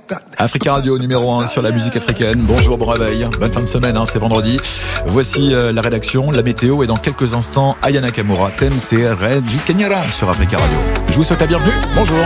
Africa Radio numéro 1 sur la musique africaine. Bonjour, bon réveil, bonne fin de semaine, c'est vendredi. Voici la rédaction, la météo et dans quelques instants, Aya Nakamura, thème c'est Reggie Kenyara sur Africa Radio. Je vous souhaite la bienvenue, bonjour.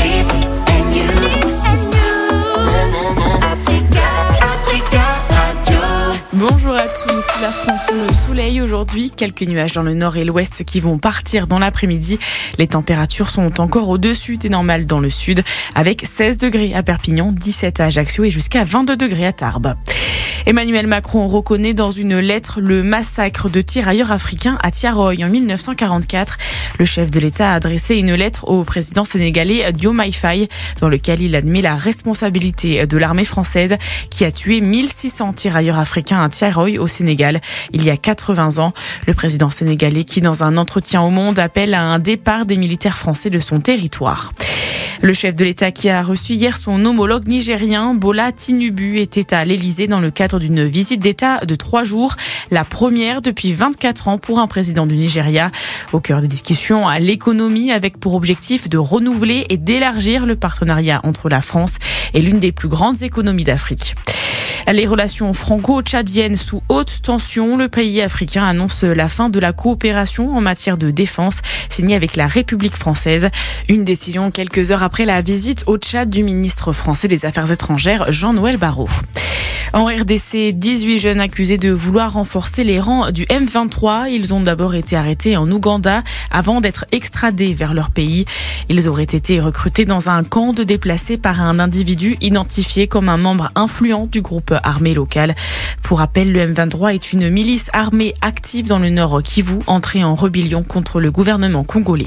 Bonjour à tous, la France sous le soleil aujourd'hui, quelques nuages dans le nord et l'ouest qui vont partir dans l'après-midi. Les températures sont encore au-dessus des normales dans le sud, avec 16 degrés à Perpignan, 17 à Ajaccio et jusqu'à 22 degrés à Tarbes. Emmanuel Macron reconnaît dans une lettre le massacre de tirailleurs africains à Tiaroy en 1944. Le chef de l'État a adressé une lettre au président sénégalais Diomaye Faye, dans lequel il admet la responsabilité de l'armée française qui a tué 1600 tirailleurs africains à Tiaroy au Sénégal il y a 80 ans. Le président sénégalais qui, dans un entretien au Monde, appelle à un départ des militaires français de son territoire. Le chef de l'État qui a reçu hier son homologue nigérien, Bola Tinubu, était à l'Elysée dans le cadre d'une visite d'État de 3 jours, la première depuis 24 ans pour un président du Nigeria. Au cœur des discussions à l'économie, avec pour objectif de renouveler et d'élargir le partenariat entre la France et l'une des plus grandes économies d'Afrique. Les relations franco-tchadiennes sous haute tension. Le pays africain annonce la fin de la coopération en matière de défense signée avec la République française. Une décision quelques heures après la visite au Tchad du ministre français des Affaires étrangères, Jean-Noël Barrot. En RDC, 18 jeunes accusés de vouloir renforcer les rangs du M23. Ils ont d'abord été arrêtés en Ouganda avant d'être extradés vers leur pays. Ils auraient été recrutés dans un camp de déplacés par un individu identifié comme un membre influent du groupe armé local. Pour rappel, le M23 est une milice armée active dans le nord Kivu, entrée en rébellion contre le gouvernement congolais.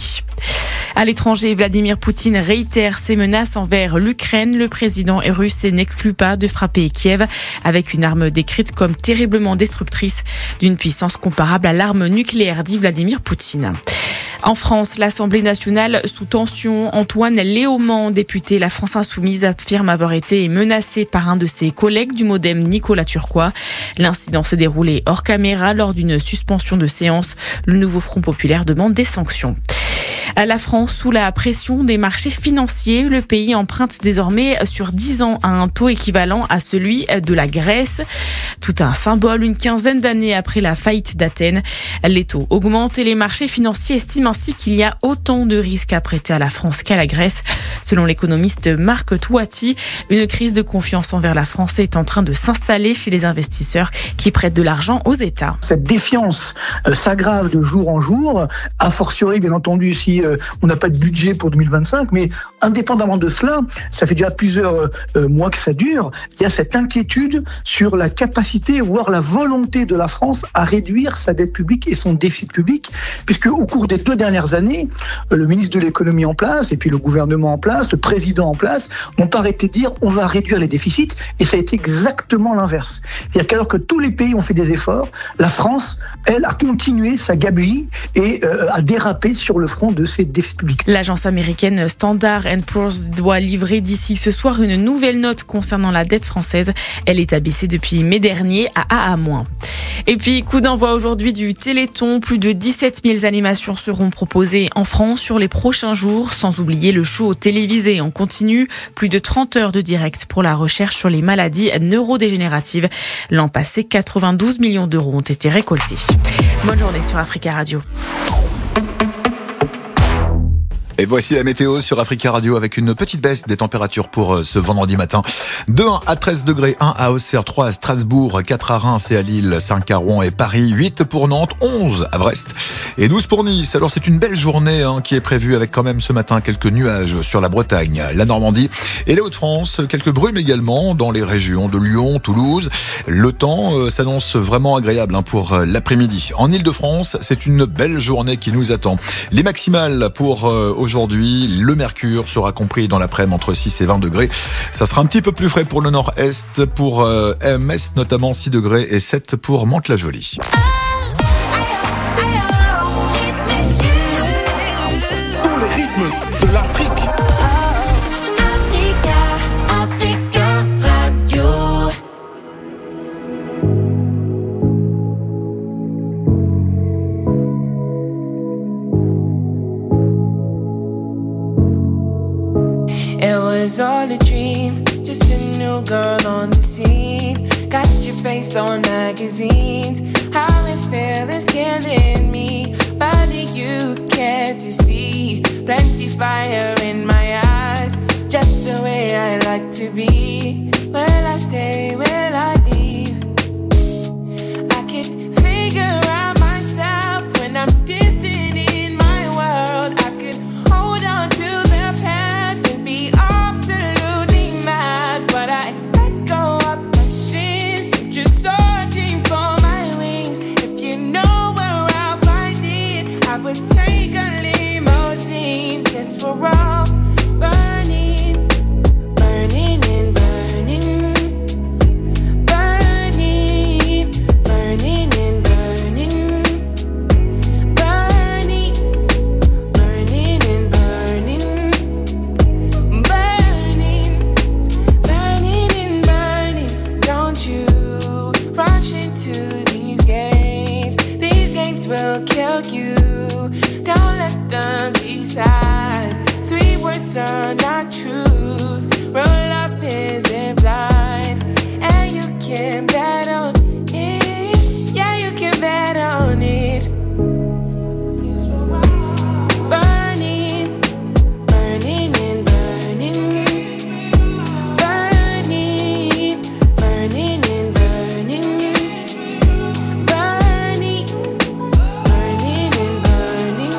À l'étranger, Vladimir Poutine réitère ses menaces envers l'Ukraine. Le président russe n'exclut pas de frapper Kiev avec une arme décrite comme terriblement destructrice d'une puissance comparable à l'arme nucléaire, dit Vladimir Poutine. En France, l'Assemblée nationale sous tension. Antoine Léaumont, député La France Insoumise, affirme avoir été menacé par un de ses collègues du MoDem, Nicolas Turquois. L'incident s'est déroulé hors caméra lors d'une suspension de séance. Le nouveau Front populaire demande des sanctions. À la France, sous la pression des marchés financiers, le pays emprunte désormais sur 10 ans à un taux équivalent à celui de la Grèce. Tout un symbole, une quinzaine d'années après la faillite d'Athènes. Les taux augmentent et les marchés financiers estiment ainsi qu'il y a autant de risques à prêter à la France qu'à la Grèce. Selon l'économiste Marc Touati, une crise de confiance envers la France est en train de s'installer chez les investisseurs qui prêtent de l'argent aux États. Cette défiance s'aggrave de jour en jour, a fortiori bien entendu si on n'a pas de budget pour 2025, mais indépendamment de cela, ça fait déjà plusieurs mois que ça dure, il y a cette inquiétude sur la capacité, voire la volonté de la France à réduire sa dette publique et son déficit public, puisque au cours des 2 dernières années, le ministre de l'économie en place, et puis le gouvernement en place, le président en place, n'ont pas arrêté de dire on va réduire les déficits, et ça a été exactement l'inverse. C'est-à-dire qu'alors que tous les pays ont fait des efforts, la France, elle, a continué sa gabegie et a dérapé sur le front de ses déficits publics. L'agence américaine Standard & Poor's doit livrer d'ici ce soir une nouvelle note concernant la dette française. Elle est abaissée depuis mai dernier à AA-. Et puis, coup d'envoi aujourd'hui du Téléthon. Plus de 17 000 animations seront proposées en France sur les prochains jours, sans oublier le show télévisé en continu. Plus de 30 heures de direct pour la recherche sur les maladies neurodégénératives. L'an passé, 92 millions d'euros ont été récoltés. Bonne journée sur Africa Radio. Et voici la météo sur Africa Radio avec une petite baisse des températures pour ce vendredi matin. De 1 à 13 degrés, 1 à Auxerre, 3 à Strasbourg, 4 à Reims et à Lille, 5 à Rouen et Paris, 8 pour Nantes, 11 à Brest et 12 pour Nice. Alors c'est une belle journée qui est prévue avec quand même ce matin quelques nuages sur la Bretagne, la Normandie et les Hauts-de-France. Quelques brumes également dans les régions de Lyon, Toulouse. Le temps s'annonce vraiment agréable pour l'après-midi. En Île-de-France, c'est une belle journée qui nous attend. Les maximales pour aujourd'hui, le mercure sera compris dans l'après-midi entre 6 et 20 degrés. Ça sera un petit peu plus frais pour le nord-est, pour Metz notamment 6 degrés et 7 pour Mantes-la-Jolie. Tous les rythmes de l'Afrique. Africa Radio. It was all a dream, just face on magazines. How it feels is killing me. But you care to see plenty fire in my eyes. Just the way I like to be. Will I stay? Will I leave? I can figure out myself when I'm distant in my world. I could hold on to the past and be absolutely mad, but I let go of my sins, just searching for my wings. If you know where I'll find it, I would take a limousine. Guess we're all burning, burning and burning. Sweet words are not truth. Real love isn't blind, and you can bet on it. Yeah, you can bet on it. Burning, burning and burning, burning, burning and burning, burning, burning and burning.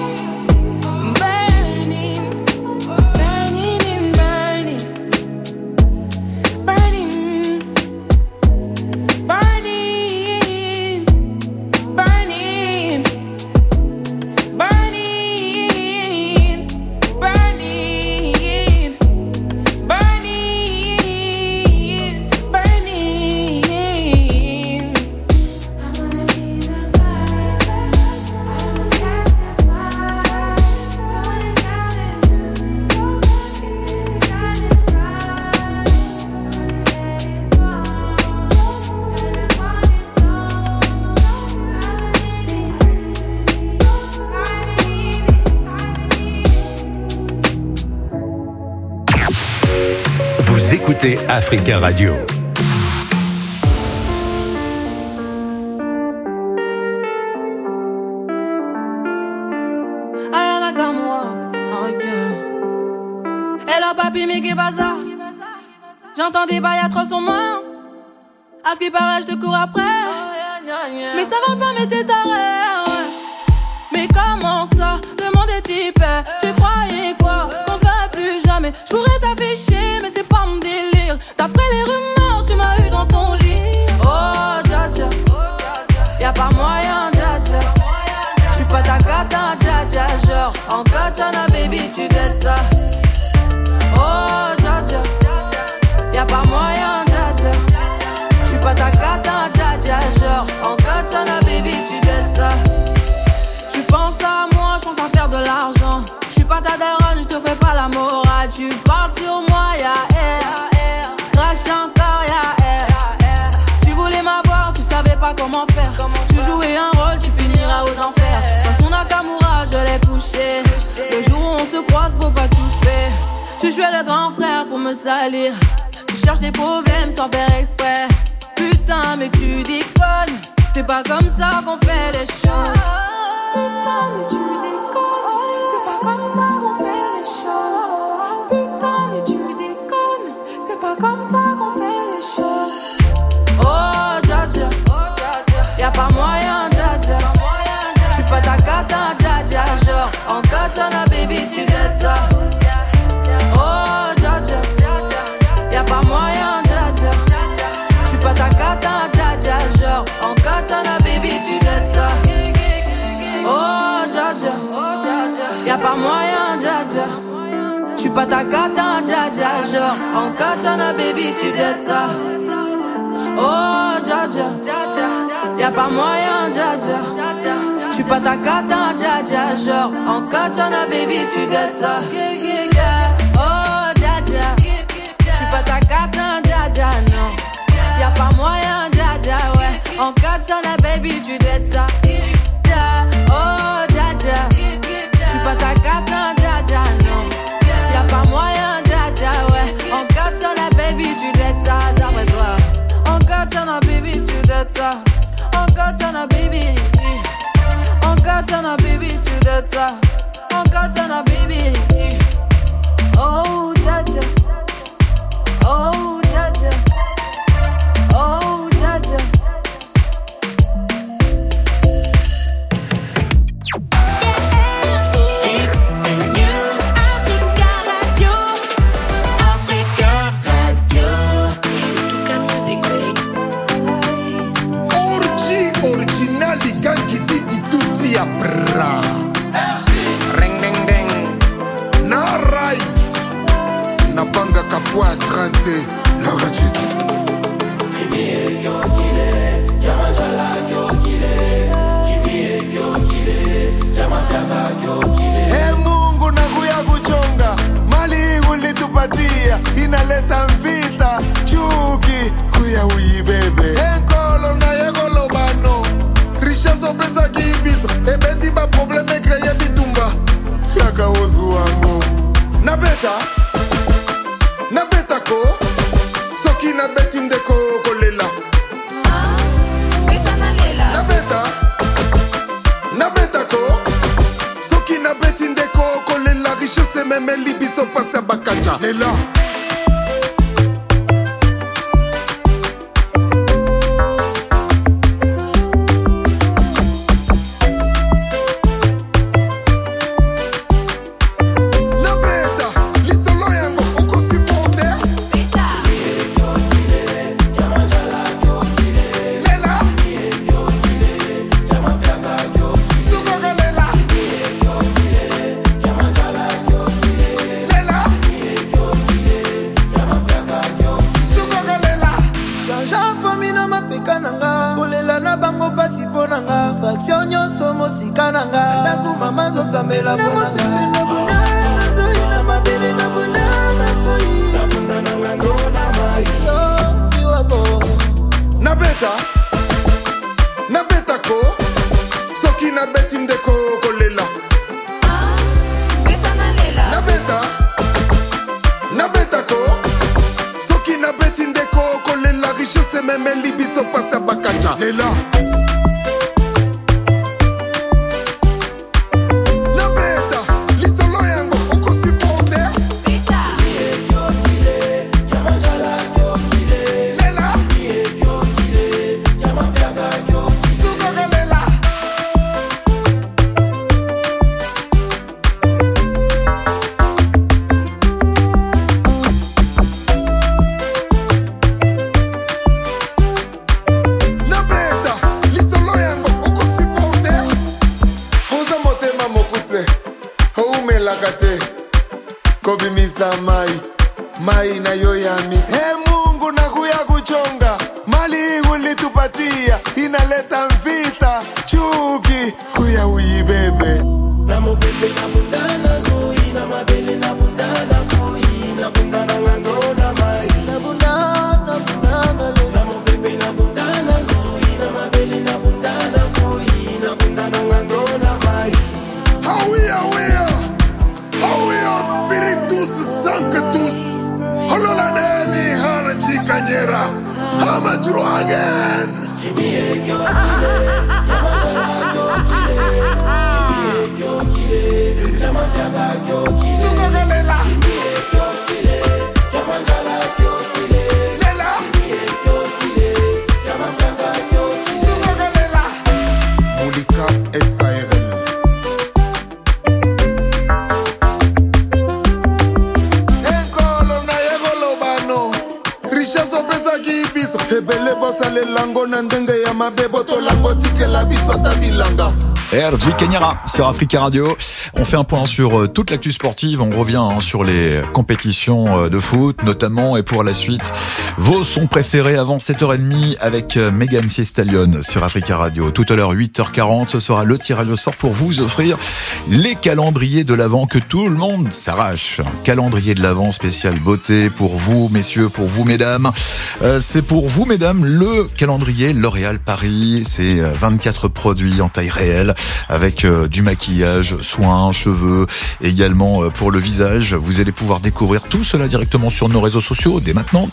Vous écoutez Africa Radio. Hello papi, mais qu'est bazar? J'entends des bails atroces en moi. À ce qui paraît, je te cours après. Mais ça va pas, mais t'es taré. Mais comment ça? Le monde est typé. Tu croyais quoi? Qu'on se verrait plus jamais. Je pourrais t'afficher, mais c'est pas mon délire. D'après les rumeurs, tu m'as eu dans ton lit. Oh, dja dja. Y'a pas moyen, dja dja. J'suis pas ta cata, dja dja. Genre, en katana, baby, tu t'aides ça. Oh, dja dja. Y'a pas moyen, dja dja. J'suis pas ta cata, dja dja. Genre, en katana, baby, tu t'aides ça. Tu penses à moi, j'pense à faire de l'argent. J'suis pas ta daronne, j'te fais pas la morale. Tu parles sur moi, y'a air. Crash encore, y'a air. Tu voulais m'avoir, tu savais pas comment faire. Tu jouais un rôle, tu finiras aux enfers. Dans son Nakamura, je l'ai couché. Le jour où on se croise, faut pas tout faire. Tu jouais le grand frère pour me salir. Tu cherches des problèmes sans faire exprès. Putain, mais tu déconnes. C'est pas comme ça qu'on fait les choses. Putain, si tu déconnes, c'est pas comme ça qu'on fait les choses. Putain, mais tu déconnes, c'est pas comme ça qu'on fait les choses. Oh, dja dja, y'a pas moyen, dja dja. J'suis pas ta cata, dja dja. Genre, en katana, baby, tu t'aides ça. Oh, dja dja, y'a pas moyen, dja dja. J'suis pas ta cata, dja dja. Genre, en katana, baby, tu t'aides ça. Oh, dja dja, y'a pas moyen, dja dja. J'suis pas ta cata, dja dja. Genre, en katana, baby, tu t'aides ça. Oh, dja dja, y'a pas moyen, dja dja. J'suis pas ta cata, dja dja. Genre, en katana, baby, tu t'aides ça. Oh, dja dja, j'suis pas ta cata, dja dja, non. Y'a pas moyen, dja dja, ouais. En katana, baby, tu t'aides ça. Oh, dja dja, j'suis pas ta cata, dja dja, non. Y'a pas moyen, dja dja, ouais. En katana, baby, tu t'aides ça, d'après toi. En katana, Katana baby to the top. On Katana baby. On Katana baby to the top. On Katana baby. Oh Jaja. Oh Jaja. Oh Jaja. Ring ding ding. Narai. Napanga kapwa 30. Laura Jésus. Hey Mungu nakuya kuchonga. Mali ulitupatia inaleta mvita. Chuki kuya uibebe. Enkolo na yegolo bano. Richesse pesa kibiso. Ebedi ba probleme kreye bitumba. Yaka ozu wango. Na beta ko. Soki na beti ndeko kolela. Beta na lela. Na beta ko. Soki na beti ndeko kolela. Richesse meme libiso pasa bakacha. Lela. Na beta ko. Soki na beti ndeko kolela. Beta na lela. Na beta ko. Soki na beti ndeko kolela. Richesse meme libiso pasa bakacha. Lela. Mai na yo ya misi. Hey Mungu nakuya kuchonga. Mali ulitupatia inaleta mvita. Chuki kuya uibebe. Na mubebe na bundana zoi. Na mabele na bundana koi. Na bundana ngando na mai. Na bundana na mubebe na bundana zoi. Na mabele na bundana koi. Na bundana ngando na mai. Hawia spiritus sanctus. Hololaneni hana chikanyera. Hama juru again. Sugogalela. Lela. Sugogalela. Moulika SARL. Ebele bossa le lango na ndenge ya mabebo to lango tike la biso ta bilanga. RJ Kenyara sur Africa Radio. On fait un point sur toute l'actu sportive. On revient sur les compétitions de foot notamment. Et pour la suite, vos sons préférés avant 7h30 avec Megan Thee Stallion sur Africa Radio. Tout à l'heure 8h40, ce sera le tirage au sort pour vous offrir les calendriers de l'Avent que tout le monde s'arrache. Calendrier de l'Avent spécial beauté pour vous messieurs, pour vous mesdames. C'est pour vous mesdames le calendrier L'Oréal Paris. C'est 24 produits en taille réelle avec du maquillage, soins, cheveux, également pour le visage. Vous allez pouvoir découvrir tout cela directement sur nos réseaux sociaux dès maintenant. Et pour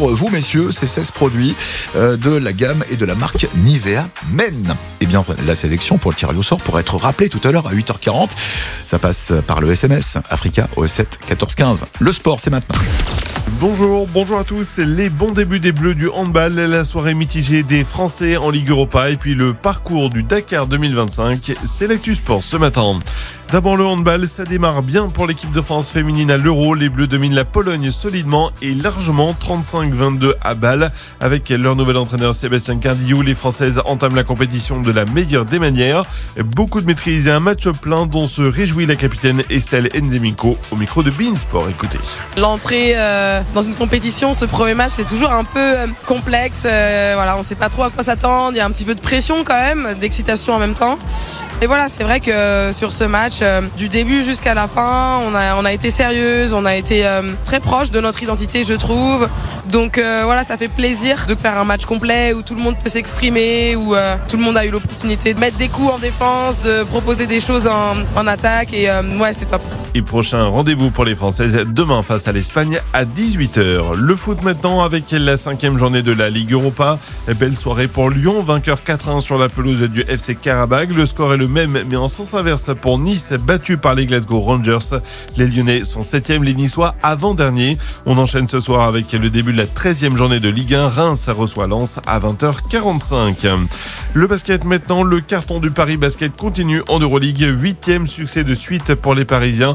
pour vous, messieurs, ces 16 produits de la gamme et de la marque Nivea Men. Eh bien, la sélection pour le tirage au sort pourrait être rappelée tout à l'heure à 8h40. Ça passe par le SMS Africa au 7 14 15. Le sport, c'est maintenant. Bonjour à tous. Les bons débuts des Bleus du handball, la soirée mitigée des Français en Ligue Europa et puis le parcours du Dakar 2025. C'est l'actu sport ce matin. D'abord le handball, ça démarre bien pour l'équipe de France féminine à l'Euro. Les Bleus dominent la Pologne solidement et largement, 35-22 à Bâle. Avec leur nouvel entraîneur Sébastien Cardillou, les Françaises entament la compétition de la meilleure des manières. Beaucoup de maîtrise et un match plein dont se réjouit la capitaine Estelle Nzemiko au micro de Beansport. Écoutez. L'entrée dans une compétition, ce premier match, c'est toujours un peu complexe. Voilà, on sait pas trop à quoi s'attendre. Il y a un petit peu de pression quand même, d'excitation en même temps. Et voilà, c'est vrai que sur ce match, du début jusqu'à la fin, on a été sérieuse, on a été très proche de notre identité, je trouve. Donc voilà, ça fait plaisir de faire un match complet où tout le monde peut s'exprimer, où tout le monde a eu l'opportunité de mettre des coups en défense, de proposer des choses en attaque. Et ouais, c'est top. Et prochain rendez-vous pour les Françaises demain face à l'Espagne à 18h. Le foot maintenant avec la 5e journée de la Ligue Europa. Belle soirée pour Lyon, vainqueur 4-1 sur la pelouse du FC Karabag. Le score est le même mais en sens inverse pour Nice, battu par les Glasgow Rangers. Les Lyonnais sont 7e, les Niçois avant-dernier. On enchaîne ce soir avec le début de la 13e journée de Ligue 1. Reims reçoit Lens à 20h45. Le basket maintenant, le carton du Paris Basket continue en Euroleague. 8e succès de suite pour les Parisiens.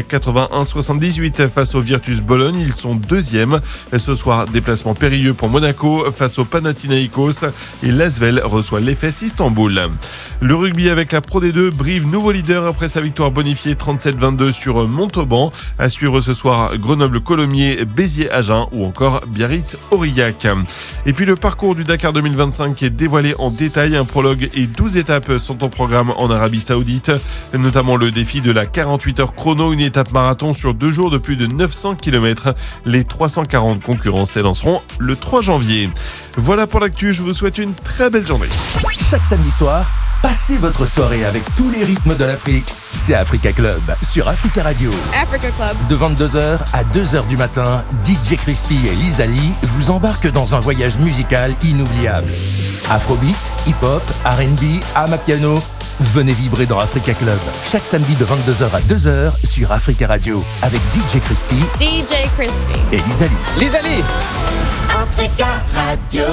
81-78 face au Virtus Bologne, ils sont 2e. Ce soir, déplacement périlleux pour Monaco face au Panathinaikos et l'Asvel reçoit l'Efes Istanbul. Le rugby avec la Pro D2, Brive nouveau leader après sa victoire bonifiée 37-22 sur Montauban. À suivre ce soir, Grenoble-Colomiers, Béziers-Agen ou encore Biarritz-Aurillac. Et puis le parcours du Dakar 2025 est dévoilé en détail. Un prologue et 12 étapes sont au programme en Arabie Saoudite, notamment le défi de la 48 heures chrono, une étape marathon sur 2 jours de plus de 900 km. Les 340 concurrents s'élanceront le 3 janvier. Voilà pour l'actu, je vous souhaite une très belle journée. Chaque samedi soir, passez votre soirée avec tous les rythmes de l'Afrique. C'est Africa Club sur Africa Radio. Africa Club. De 22h à 2h du matin, DJ Crispy et Lisa Lee vous embarquent dans un voyage musical inoubliable. Afrobeat, hip-hop, R&B, amapiano. Venez vibrer dans Africa Club. Chaque samedi de 22h à 2h sur Africa Radio. Avec DJ Crispy. DJ Crispy. Et Lisa Lee. Lisa Lee. Africa Radio.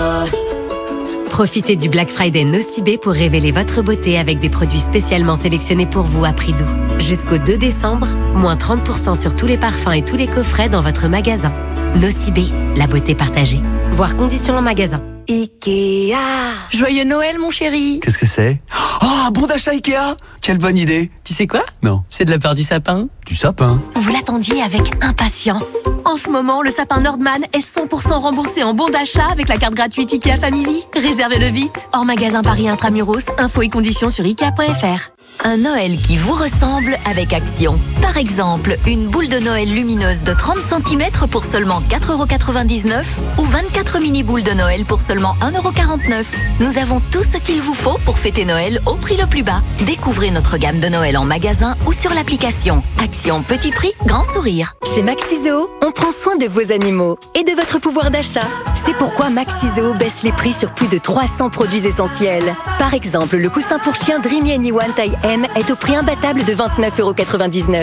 Profitez du Black Friday Nocibé pour révéler votre beauté avec des produits spécialement sélectionnés pour vous à prix doux. Jusqu'au 2 décembre, moins 30% sur tous les parfums et tous les coffrets dans votre magasin. Nocibé, la beauté partagée. Voir conditions en magasin. Ikea. Joyeux Noël, mon chéri. Qu'est-ce que c'est? Oh, un bon d'achat Ikea. Quelle bonne idée. Tu sais quoi? Non. C'est de la part du sapin. Du sapin? Vous l'attendiez avec impatience. En ce moment, le sapin Nordman est 100% remboursé en bon d'achat avec la carte gratuite Ikea Family. Réservez-le vite. Hors magasin Paris Intramuros, infos et conditions sur Ikea.fr. Un Noël qui vous ressemble avec Action. Par exemple, une boule de Noël lumineuse de 30 cm pour seulement 4,99€ ou 24 mini-boules de Noël pour seulement 1,49€. Nous avons tout ce qu'il vous faut pour fêter Noël au prix le plus bas. Découvrez notre gamme de Noël en magasin ou sur l'application. Action, petit prix, grand sourire. Chez Maxiso, on prend soin de vos animaux et de votre pouvoir d'achat. C'est pourquoi Maxiso baisse les prix sur plus de 300 produits essentiels. Par exemple, le coussin pour chien Dreamy Anyone taille M est au prix imbattable de 29,99€.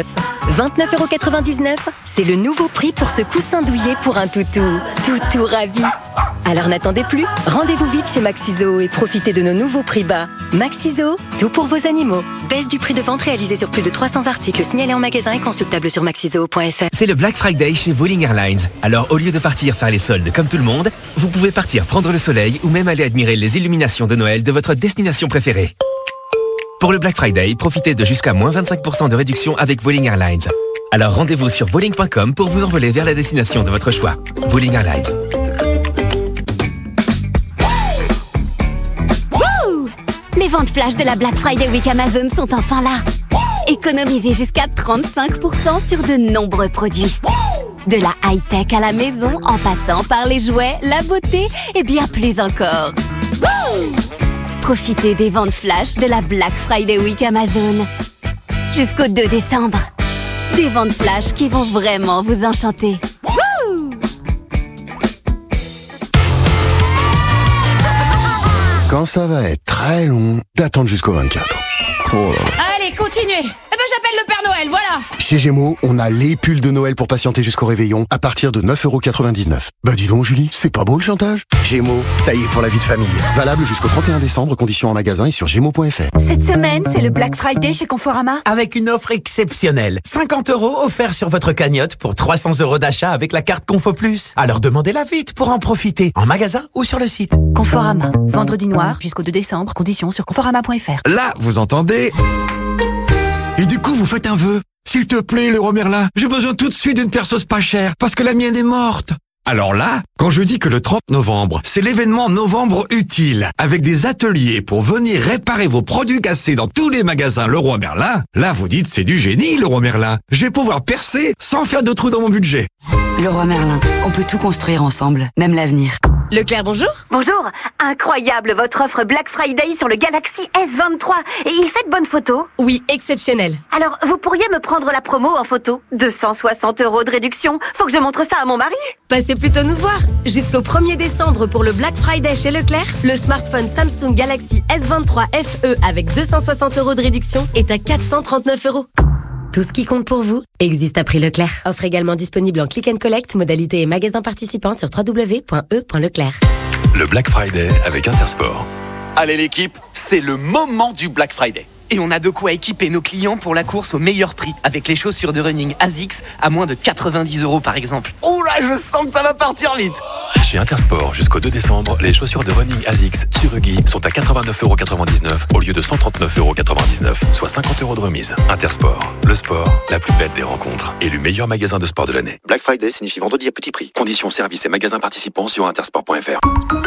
29,99€, c'est le nouveau prix pour ce coussin douillet pour un toutou. Toutou ravi. Alors n'attendez plus, rendez-vous vite chez Maxiso et profitez de nos nouveaux prix bas. Maxiso, tout pour vos animaux. Baisse du prix de vente réalisé sur plus de 300 articles signalés en magasin et consultable sur maxiso.fr. C'est le Black Friday chez Vueling Airlines. Alors au lieu de partir faire les soldes comme tout le monde, vous pouvez partir prendre le soleil ou même aller admirer les illuminations de Noël de votre destination préférée. Pour le Black Friday, profitez de jusqu'à moins 25% de réduction avec Vueling Airlines. Alors rendez-vous sur vueling.com pour vous envoler vers la destination de votre choix. Vueling Airlines. Les ventes flash de la Black Friday Week Amazon sont enfin là. Économisez jusqu'à 35% sur de nombreux produits. De la high-tech à la maison, en passant par les jouets, la beauté et bien plus encore. Profitez des ventes flash de la Black Friday Week Amazon. Jusqu'au 2 décembre. Des ventes flash qui vont vraiment vous enchanter. quand ça va être très long, d'attendre jusqu'au 24. Oh. Allez, continuez. Eh ben, j'appelle le Père Noël, voilà. Chez Gémeaux, on a les pulls de Noël pour patienter jusqu'au réveillon à partir de 9,99 €. Bah dis donc Julie, c'est pas beau le chantage? Gémeaux, taillé pour la vie de famille. Valable jusqu'au 31 décembre, conditions en magasin et sur gémeaux.fr. Cette semaine, c'est le Black Friday chez Conforama. Avec une offre exceptionnelle. 50 € offerts sur votre cagnotte pour 300 € d'achat avec la carte Confo Plus. Alors demandez-la vite pour en profiter, en magasin ou sur le site. Conforama. Vendredi noir jusqu'au 2 décembre, conditions sur conforama.fr. Là, vous entendez? Et du coup, vous faites un vœu. S'il te plaît, Leroy Merlin, j'ai besoin tout de suite d'une perceuse pas chère, parce que la mienne est morte. Alors là, quand je dis que le 30 novembre, c'est l'événement Novembre Utile, avec des ateliers pour venir réparer vos produits cassés dans tous les magasins Leroy Merlin, là vous dites c'est du génie Leroy Merlin. Je vais pouvoir percer sans faire de trous dans mon budget. Leroy Merlin, on peut tout construire ensemble, même l'avenir. Leclerc, bonjour. Bonjour. Incroyable votre offre Black Friday sur le Galaxy S23. Et il fait de bonnes photos? Oui, exceptionnel. Alors, vous pourriez me prendre la promo en photo? 260 € de réduction. Faut que je montre ça à mon mari. Passez plutôt nous voir. Jusqu'au 1er décembre pour le Black Friday chez Leclerc, le smartphone Samsung Galaxy S23 FE avec 260 € de réduction est à 439 €. Tout ce qui compte pour vous existe à prix Leclerc. Offre également disponible en click and collect, modalité et magasin participant sur www.e.leclerc. Le Black Friday avec Intersport. Allez l'équipe, c'est le moment du Black Friday. Et on a de quoi équiper nos clients pour la course au meilleur prix, avec les chaussures de running ASICS à moins de 90 € par exemple. Ouh là, je sens que ça va partir vite. Chez Intersport, jusqu'au 2 décembre, les chaussures de running ASICS Tsurugi sont à 89,99 € au lieu de 139,99 €, soit 50 € de remise. Intersport, le sport, la plus belle des rencontres. Élu meilleur magasin de sport de l'année. Black Friday signifie vendredi à petit prix. Conditions, services et magasins participants sur intersport.fr.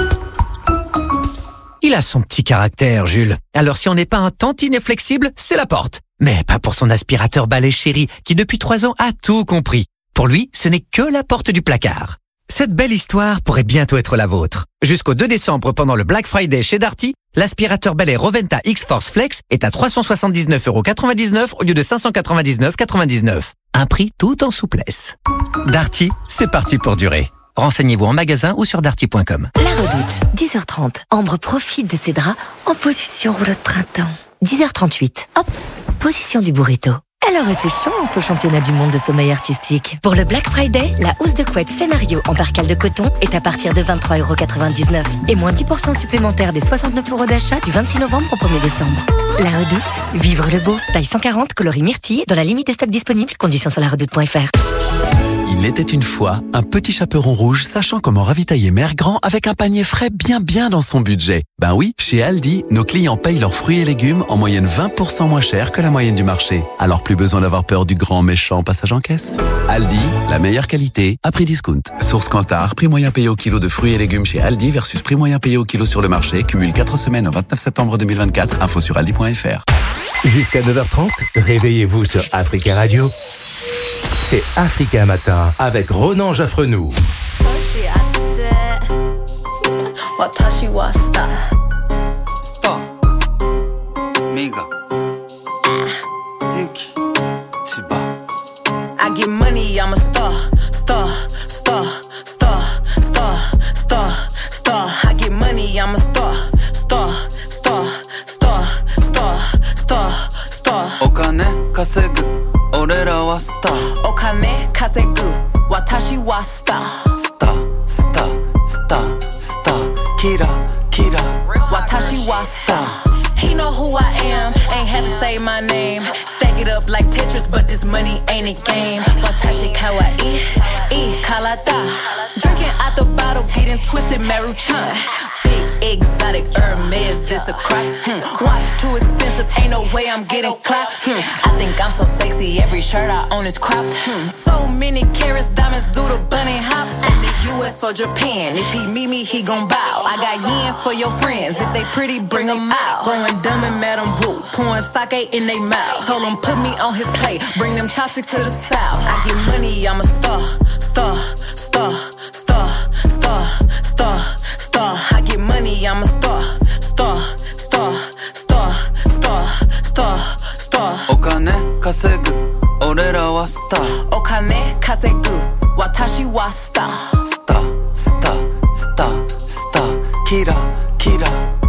Il a son petit caractère, Jules. Alors si on n'est pas un tantinet flexible, c'est la porte. Mais pas pour son aspirateur balai Chéri, qui depuis 3 ans a tout compris. Pour lui, ce n'est que la porte du placard. Cette belle histoire pourrait bientôt être la vôtre. Jusqu'au 2 décembre, pendant le Black Friday chez Darty, l'aspirateur balai Roventa X-Force Flex est à 379,99 € au lieu de 599,99 €. Un prix tout en souplesse. Darty, c'est parti pour durer. Renseignez-vous en magasin ou sur darty.com. La Redoute, 10h30. Ambre profite de ses draps en position rouleau de printemps. 10h38. Hop, position du burrito. Elle aurait ses chances au championnat du monde de sommeil artistique. Pour le Black Friday, la housse de couette Scénario en percale de coton est à partir de 23,99 € et moins 10% supplémentaire des 69 € d'achat du 26 novembre au 1er décembre. La Redoute, vivre le beau, taille 140, coloris myrtille, dans la limite des stocks disponibles, conditions sur laredoute.fr. Il était une fois un petit chaperon rouge sachant comment ravitailler Mère Grand avec un panier frais bien dans son budget. Ben oui, chez Aldi, nos clients payent leurs fruits et légumes en moyenne 20% moins cher que la moyenne du marché. Alors plus besoin d'avoir peur du grand méchant passage en caisse. Aldi, la meilleure qualité à prix discount. Source Kantar, prix moyen payé au kilo de fruits et légumes chez Aldi versus prix moyen payé au kilo sur le marché. Cumule 4 semaines au 29 septembre 2024. Info sur aldi.fr. Jusqu'à 9h30, réveillez-vous sur Africa Radio. C'est Africa Matin avec Ronan Jaffrenoux. Watashi wa star. Star. Mega. Yuki. Chiba. I get money, I'm a star. Star. Star. Star. Star. Star. Star. I get money, I'm a star. Star. Star. Star. Star. Star. Star. お金稼ぐ俺らはスターお金稼ぐ私はスタースタースタースタースターキラキラ私はスター He know who I am, ain't had to say my name. Stack it up like Tetris, but this money ain't a game. Watashi kawaii, karata. Drinking out the bottle, getting twisted, Maruchan. Big exotic Hermes, this a crack. Watch too expensive, ain't no way I'm getting clapped. I think I'm so sexy, every shirt I own is cropped. So many carats, diamonds do the bunny hop. In the US or Japan, if he meet me, he gon' bow. I got yen for your friends, if they pretty, bring them out. Growing dumb and Madame Wu, pouring sake in they mouth. Told him put me on his plate, bring them chopsticks to the south. I get money, I'm a star, star, star, star, star, star, star. I get money, I'm a star, star, star, star, star, star, star. お金稼ぐ俺らはスターお金稼ぐ私はスタースタースタースタースターキラキラ私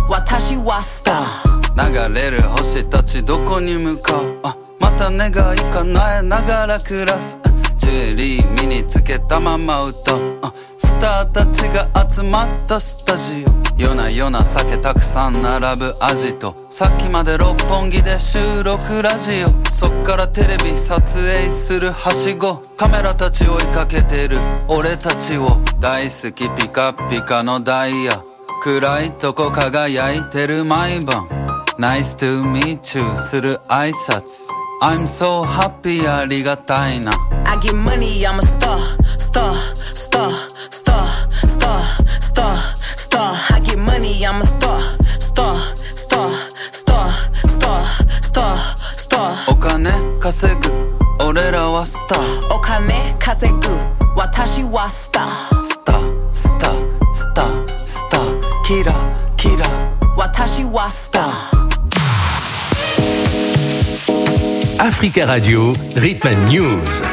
私はスター流れる星たちどこに向かうまた願い叶えながら暮らすジュエリー身につけたまま歌うスターたちが集まったスタジオ夜な夜な酒たくさん並ぶアジトさっきまで六本木で収録ラジオそっからテレビ撮影するはしごカメラたち追いかけてる俺たちを大好きピカピカのダイヤ暗いとこ輝いてる毎晩 Nice to meet you する挨拶I'm so happy ありがたいな I get money I'm a star Star Star Star Star Star Star I get money I'm a star Star Star Star Star Star Star お金稼ぐ俺らはスターお金稼ぐ私はスタースタースタースタースターキラキラ私はスター Africa Radio, Rhythm and News.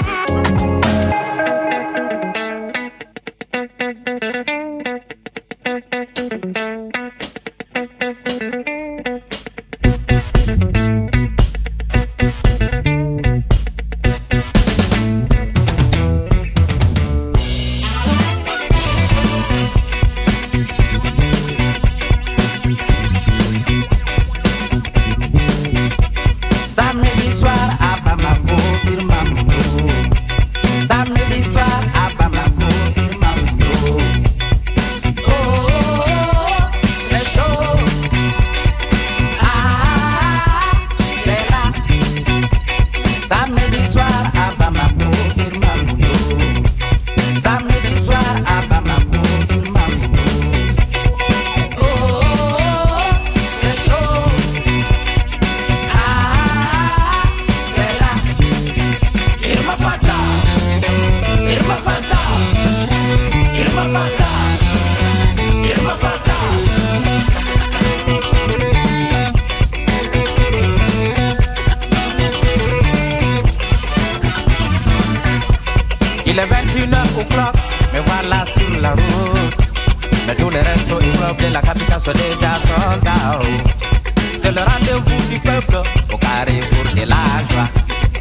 Il est 21h, me voilà sur la route. Mais tous les restos immeubles de la capitale sont déjà sold out. C'est le rendez-vous du peuple au carrefour de la joie.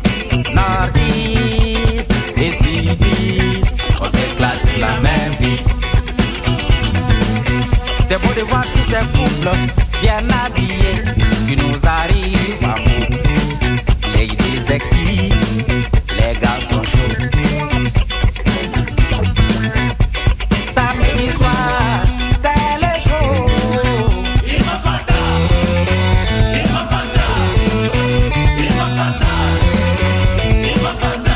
Nord-Est et Sud-Est, on s'éclate sur la même piste. C'est beau de voir tous ces couples bien habillés qui nous arrivent à bout. Ladies sexy, les garçons chauds. Samedi soir, c'est le show. Il m'a fatal, il m'a fatal, il m'a fatal, il m'a fatal.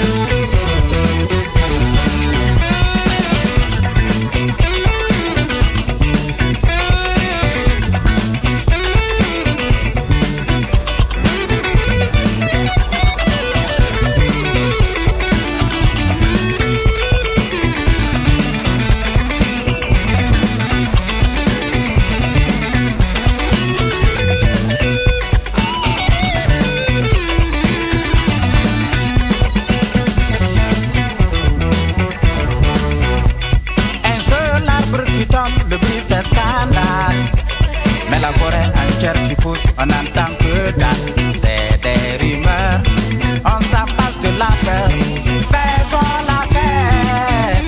Le bruit fait scandale. Mais la forêt entière qui pousse, on n'entend que dalle. C'est des rumeurs, on s'apasse de la peur. Faisons la fête.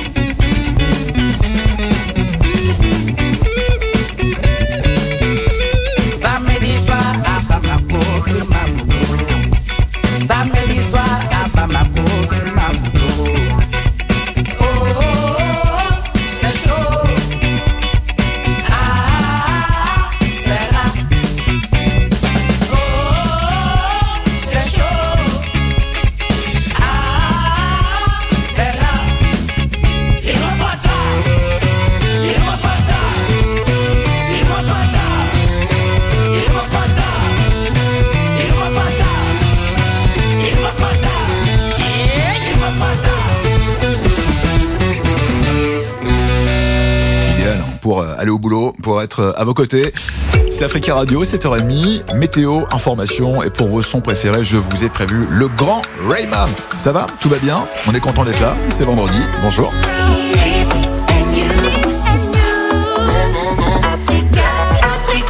Samedi soir à Bamako sur ma moto. Samedi soir à Bamako sur ma moto. Pour aller au boulot, pour être à vos côtés. C'est Africa Radio, 7h30, météo, information et pour vos sons préférés, je vous ai prévu le grand Rayman. Ça va? Tout va bien? On est content d'être là, c'est vendredi, bonjour. Africa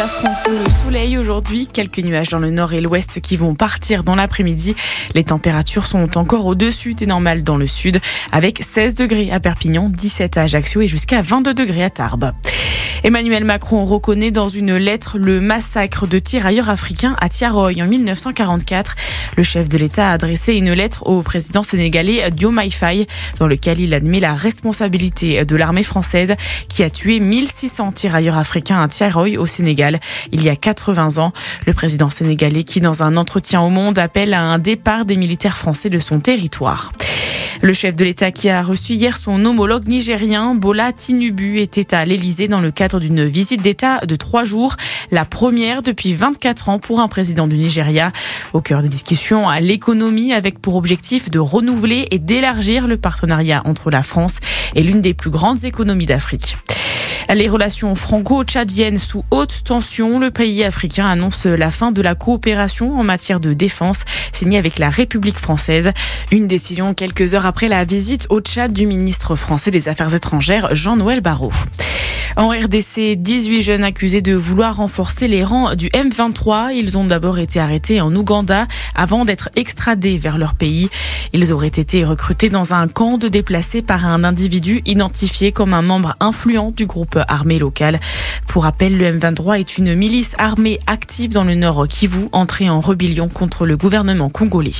la France sous le soleil aujourd'hui. Quelques nuages dans le nord et l'ouest qui vont partir dans l'après-midi. Les températures sont encore au-dessus des normales dans le sud, avec 16 degrés à Perpignan, 17 à Ajaccio et jusqu'à 22 degrés à Tarbes. Emmanuel Macron reconnaît dans une lettre le massacre de tirailleurs africains à Tiaroy en 1944. Le chef de l'État a adressé une lettre au président sénégalais Diomaye Faye, dans lequel il admet la responsabilité de l'armée française qui a tué 1600 tirailleurs africains à Tiaroy au Sénégal il y a 80 ans. Le président sénégalais qui, dans un entretien au Monde, appelle à un départ des militaires français de son territoire. Le chef de l'État qui a reçu hier son homologue nigérien, Bola Tinubu, était à l'Elysée dans le cadre d'une visite d'État de 3 jours, la première depuis 24 ans pour un président du Nigeria. Au cœur des discussions à l'économie, avec pour objectif de renouveler et d'élargir le partenariat entre la France et l'une des plus grandes économies d'Afrique. Les relations franco-tchadiennes sous haute tension. Le pays africain annonce la fin de la coopération en matière de défense signée avec la République française. Une décision quelques heures après la visite au Tchad du ministre français des Affaires étrangères, Jean-Noël Barrot. En RDC, 18 jeunes accusés de vouloir renforcer les rangs du M23. Ils ont d'abord été arrêtés en Ouganda avant d'être extradés vers leur pays. Ils auraient été recrutés dans un camp de déplacés par un individu identifié comme un membre influent du groupe armé local. Pour rappel, le M23 est une milice armée active dans le nord Kivu, entrée en rébellion contre le gouvernement congolais.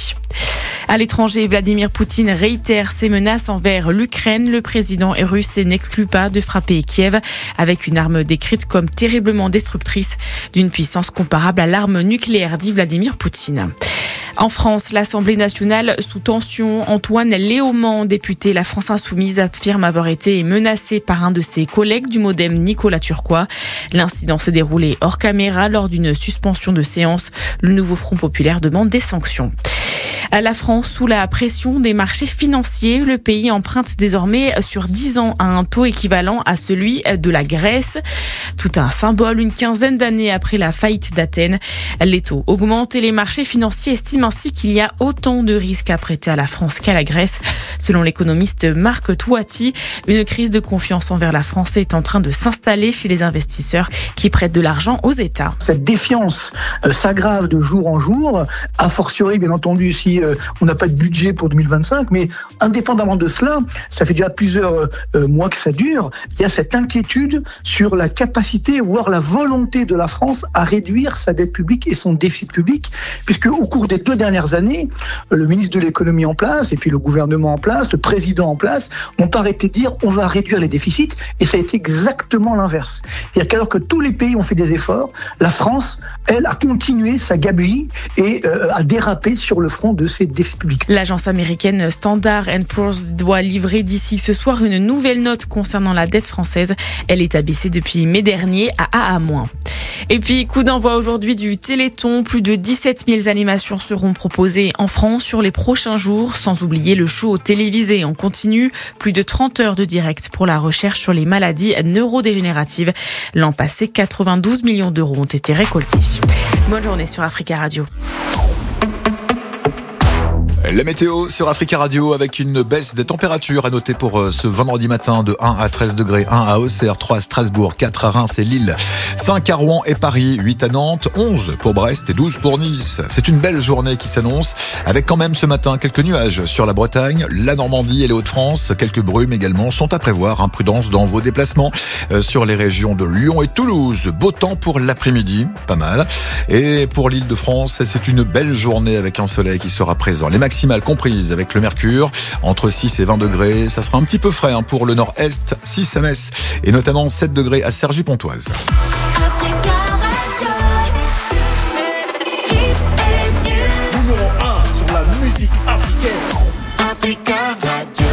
À l'étranger, Vladimir Poutine réitère ses menaces envers l'Ukraine. Le président russe n'exclut pas de frapper Kiev avec une arme décrite comme terriblement destructrice d'une puissance comparable à l'arme nucléaire, dit Vladimir Poutine. En France, l'Assemblée nationale sous tension. Antoine Léaumont, député La France Insoumise, affirme avoir été menacé par un de ses collègues du MoDem, Nicolas Turquois. L'incident s'est déroulé hors caméra lors d'une suspension de séance. Le nouveau Front populaire demande des sanctions. À la France, sous la pression des marchés financiers, le pays emprunte désormais sur 10 ans à un taux équivalent à celui de la Grèce. Tout un symbole, une quinzaine d'années après la faillite d'Athènes. Les taux augmentent et les marchés financiers estiment ainsi qu'il y a autant de risques à prêter à la France qu'à la Grèce. Selon l'économiste Marc Touati, une crise de confiance envers la France est en train de s'installer chez les investisseurs qui prêtent de l'argent aux États. Cette défiance s'aggrave de jour en jour, a fortiori bien entendu si on n'a pas de budget pour 2025, mais indépendamment de cela, ça fait déjà plusieurs mois que ça dure, il y a cette inquiétude sur la capacité, voire la volonté de la France à réduire sa dette publique et son déficit public, puisque au cours des 2 dernières années, le ministre de l'économie en place, et puis le gouvernement en place, le président en place, n'ont pas arrêté de dire on va réduire les déficits, et ça a été exactement l'inverse. C'est-à-dire qu'alors que tous les pays ont fait des efforts, la France, elle, a continué sa gabegie et a dérapé sur le front de ses déficits publics. L'agence américaine Standard & Poor's doit livrer d'ici ce soir une nouvelle note concernant la dette française. Elle est abaissée depuis mai dernier à AA-. Et puis, coup d'envoi aujourd'hui du Téléthon. Plus de 17 000 animations seront proposées en France sur les prochains jours, sans oublier le show télévisé en continu. Plus de 30 heures de direct pour la recherche sur les maladies neurodégénératives. L'an passé, 92 millions d'euros ont été récoltés. Bonne journée sur Africa Radio. La météo sur Africa Radio avec une baisse des températures à noter pour ce vendredi matin de 1 à 13 degrés, 1 à Auxerre, 3 à Strasbourg, 4 à Reims et Lille, 5 à Rouen et Paris, 8 à Nantes, 11 pour Brest et 12 pour Nice. C'est une belle journée qui s'annonce avec quand même ce matin quelques nuages sur la Bretagne, la Normandie et les Hauts-de-France. Quelques brumes également sont à prévoir. Imprudence dans vos déplacements sur les régions de Lyon et Toulouse. Beau temps pour l'après-midi, pas mal. Et pour l'Île-de-France, c'est une belle journée avec un soleil qui sera présent. Les maximales comprises avec le mercure entre 6 et 20 degrés. Ça sera un petit peu frais pour le nord-est, 6 à Metz et notamment 7 degrés à Cergy-Pontoise. Numéro 1 sur la musique africaine. Africa Radio.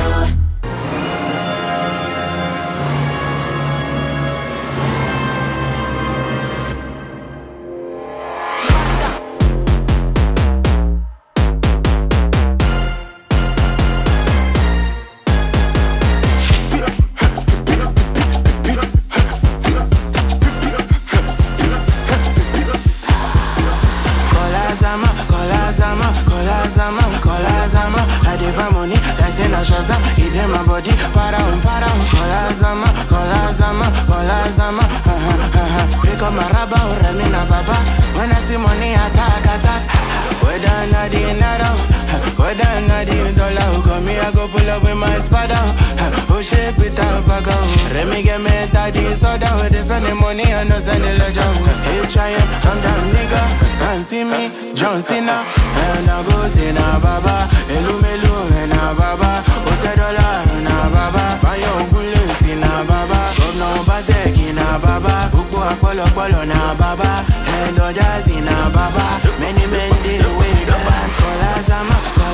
Pick up my rubber, Remina Baba. When I see money, attack. Whether or not the naira, whether or not the dollar, come me, I go pull up with my spada. Oh shit, Peter Baga. Remy get me daddy soda. They spend the money and no send the ledger. Hey, try it, I'm that nigga. Can't see me, John Cena. And I go to na baba. Elumelu and na baba. Ose dollar and na baba. Bayo gulu si na baba. Governor Bazeki na baba. Ukbo Apollo na baba. And Ojazi na baba. Many men they wake up and Kolazama.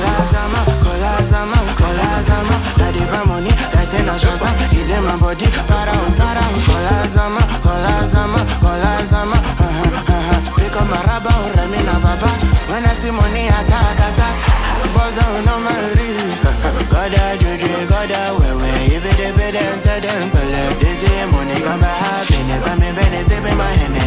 Daddy for money, that's in a shazam. It in my body, para. Kolazama. Pick up my rubber, Remina Baba. When I see money, attack. Buzz down on my wrist. Gotta do, gotta wear. If it is better than tell them, but they say money come by happiness. I'm in Venice, sipping my Henny.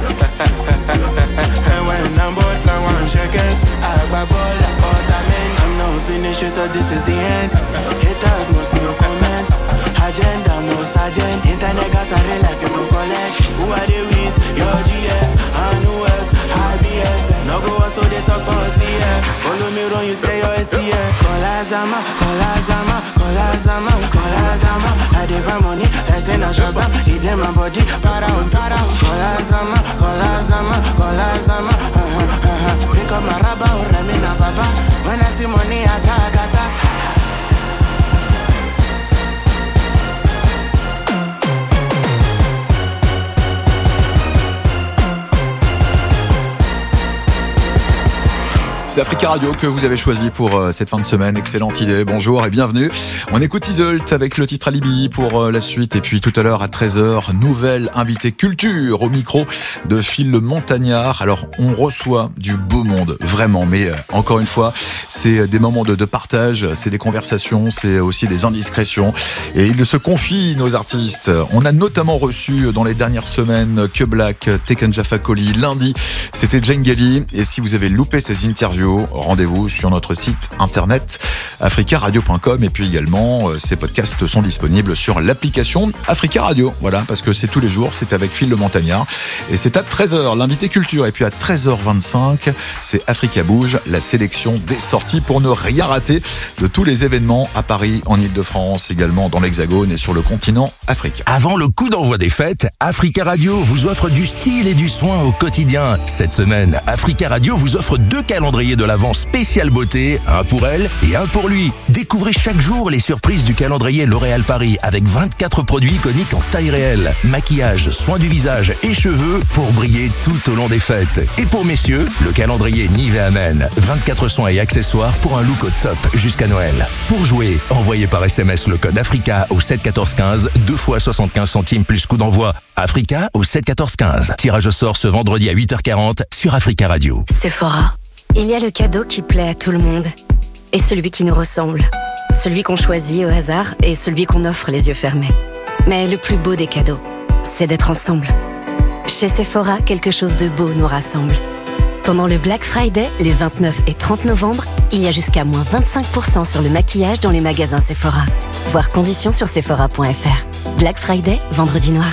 And when I'm bored, fly one shakers. I grab all the ottoman. I'm not finished, thought this is the end. Haters must no comment. Agenda, no sergeant. Internet gas, I real life, you go collect. Who are the wins? Your GF. And who else? IBF. No go so they talk for TF. Follow me, don't you tell your STF. Kolazama. I did for money, that's in a shazam. It in my body, para. Kolazama. Pick up my rubber, Remina Baba. When I see money, attack. C'est Africa Radio que vous avez choisi pour cette fin de semaine. Excellente idée. Bonjour et bienvenue. On écoute Isolt avec le titre Alibi pour la suite. Et puis tout à l'heure à 13h, nouvelle invitée culture au micro de Phil le Montagnard. Alors on reçoit du beau monde, vraiment. Mais encore une fois, c'est des moments de partage, c'est des conversations, c'est aussi des indiscrétions. Et ils se confient, nos artistes. On a notamment reçu dans les dernières semaines Que Black, Teken Jafakoli. Lundi, c'était Jane Gelly. Et si vous avez loupé ces interviews, rendez-vous sur notre site internet africaradio.com et puis également ces podcasts sont disponibles sur l'application Africa Radio. Voilà, parce que c'est tous les jours, c'est avec Phil le Montagnard et c'est à 13h l'invité culture et puis à 13h25 c'est Africa Bouge, la sélection des sorties pour ne rien rater de tous les événements à Paris, en Ile-de-France, également dans l'Hexagone et sur le continent africain. Avant le coup d'envoi des fêtes, Africa Radio vous offre du style et du soin au quotidien. Cette semaine, Africa Radio vous offre 2 calendriers de l'Avent spécial beauté, un pour elle et un pour lui. Découvrez chaque jour les surprises du calendrier L'Oréal Paris avec 24 produits iconiques en taille réelle. Maquillage, soins du visage et cheveux pour briller tout au long des fêtes. Et pour messieurs, le calendrier Nivea Men. 24 soins et accessoires pour un look au top jusqu'à Noël. Pour jouer, envoyez par SMS le code Africa au 7 14 15, 2 fois 75 centimes plus coût d'envoi. Africa au 7 14 15. Tirage au sort ce vendredi à 8h40 sur Africa Radio. Sephora. Il y a le cadeau qui plaît à tout le monde et celui qui nous ressemble. Celui qu'on choisit au hasard et celui qu'on offre les yeux fermés. Mais le plus beau des cadeaux, c'est d'être ensemble. Chez Sephora, quelque chose de beau nous rassemble. Pendant le Black Friday, les 29 et 30 novembre, il y a jusqu'à moins 25% sur le maquillage dans les magasins Sephora. Voir conditions sur sephora.fr. Black Friday, vendredi noir.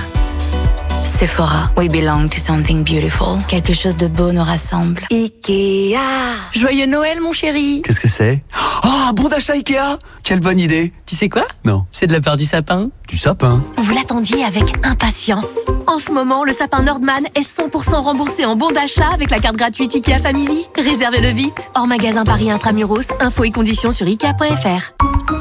Sephora, we belong to something beautiful. Quelque chose de beau nous rassemble. Ikea. Joyeux Noël, mon chéri. Qu'est-ce que c'est? Oh, bon d'achat Ikea. Quelle bonne idée. Tu sais quoi? Non. C'est de la part du sapin. Du sapin? Vous l'attendiez avec impatience. En ce moment, le sapin Nordman est 100% remboursé en bon d'achat avec la carte gratuite Ikea Family. Réservez-le vite. Hors magasin Paris Intramuros, infos et conditions sur Ikea.fr.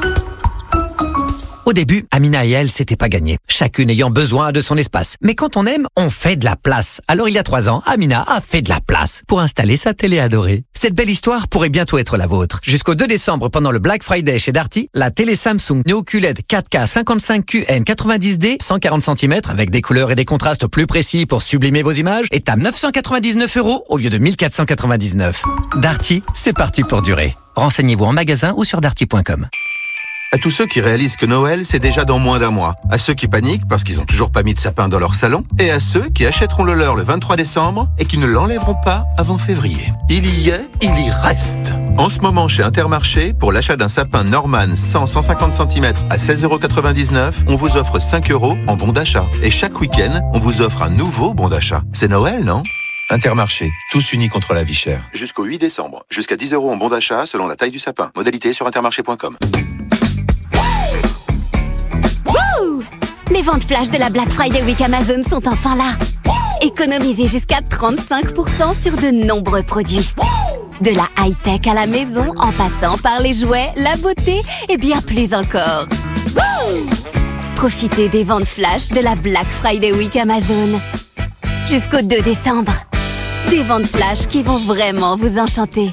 Au début, Amina et elle, c'était pas gagné. Chacune ayant besoin de son espace. Mais quand on aime, on fait de la place. Alors il y a 3 ans, Amina a fait de la place pour installer sa télé adorée. Cette belle histoire pourrait bientôt être la vôtre. Jusqu'au 2 décembre, pendant le Black Friday chez Darty, la télé Samsung Neo QLED 4K 55QN 90D 140 cm avec des couleurs et des contrastes plus précis pour sublimer vos images est à 999 € au lieu de 1499. Darty, c'est parti pour durer. Renseignez-vous en magasin ou sur darty.com. À tous ceux qui réalisent que Noël, c'est déjà dans moins d'un mois. À ceux qui paniquent parce qu'ils n'ont toujours pas mis de sapin dans leur salon. Et à ceux qui achèteront le leur le 23 décembre et qui ne l'enlèveront pas avant février. Il y est, il y reste. En ce moment, chez Intermarché, pour l'achat d'un sapin Norman 100-150 cm à 16,99 €, on vous offre 5 € en bon d'achat. Et chaque week-end, on vous offre un nouveau bon d'achat. C'est Noël, non ? Intermarché, tous unis contre la vie chère. Jusqu'au 8 décembre. Jusqu'à 10 € en bon d'achat selon la taille du sapin. Modalité sur intermarché.com. Les ventes flash de la Black Friday Week Amazon sont enfin là. Économisez jusqu'à 35% sur de nombreux produits. De la high-tech à la maison, en passant par les jouets, la beauté et bien plus encore. Profitez des ventes flash de la Black Friday Week Amazon. Jusqu'au 2 décembre. Des ventes flash qui vont vraiment vous enchanter.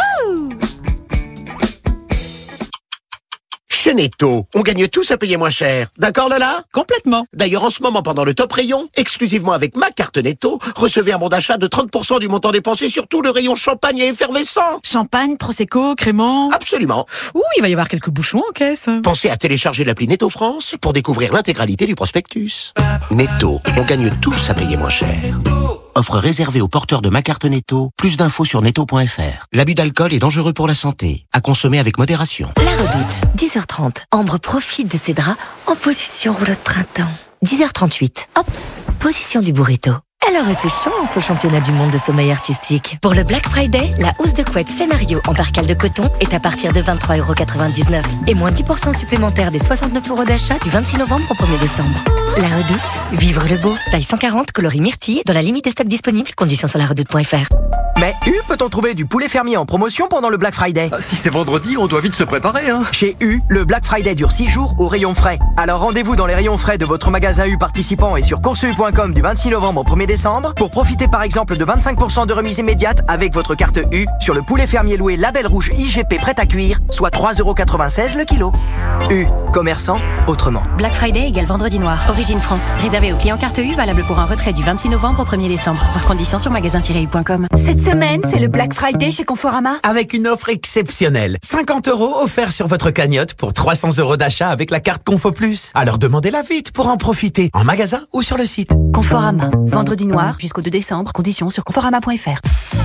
Chez Netto, on gagne tous à payer moins cher. D'accord, Lola ? Complètement. D'ailleurs, en ce moment, pendant le top rayon, exclusivement avec ma carte Netto, recevez un bon d'achat de 30% du montant dépensé sur tout le rayon champagne et effervescent. Champagne, prosecco, crément. Absolument. Ouh, il va y avoir quelques bouchons en caisse. Pensez à télécharger l'appli Netto France pour découvrir l'intégralité du prospectus. Netto, on gagne tous à payer moins cher. Offre réservée aux porteurs de ma carte Netto. Plus d'infos sur netto.fr. L'abus d'alcool est dangereux pour la santé. À consommer avec modération. La Redoute, 10h30. Ambre profite de ses draps en position rouleau de printemps. 10h38. Hop, position du burrito. Elle aurait ses chances au championnat du monde de sommeil artistique. Pour le Black Friday, la housse de couette Scénario en percale de coton est à partir de 23,99 € et moins 10% supplémentaire des 69 € d'achat du 26 novembre au 1er décembre. La Redoute, vivre le beau. Taille 140, coloris myrtille, dans la limite des stocks disponibles. Conditions sur laredoute.fr. Mais U, peut-on trouver du poulet fermier en promotion pendant le Black Friday ? Si c'est vendredi, on doit vite se préparer, hein. Chez U, le Black Friday dure 6 jours au rayon frais. Alors rendez-vous dans les rayons frais de votre magasin U participant et sur courseu.com du 26 novembre au 1er décembre pour profiter par exemple de 25% de remise immédiate avec votre carte U sur le poulet fermier loué label rouge IGP prêt à cuire, soit 3,96 € le kilo. U, commerçant autrement. Black Friday égale vendredi noir. Origine France. Réservé aux clients carte U, valable pour un retrait du 26 novembre au 1er décembre. Voir conditions sur magasin-u.com. Cette semaine, c'est le Black Friday chez Conforama. Avec une offre exceptionnelle. 50 € offerts sur votre cagnotte pour 300 € d'achat avec la carte Confo Plus. Alors demandez-la vite pour en profiter, en magasin ou sur le site. Conforama. Vendredi noir jusqu'au 2 décembre. Conditions sur conforama.fr.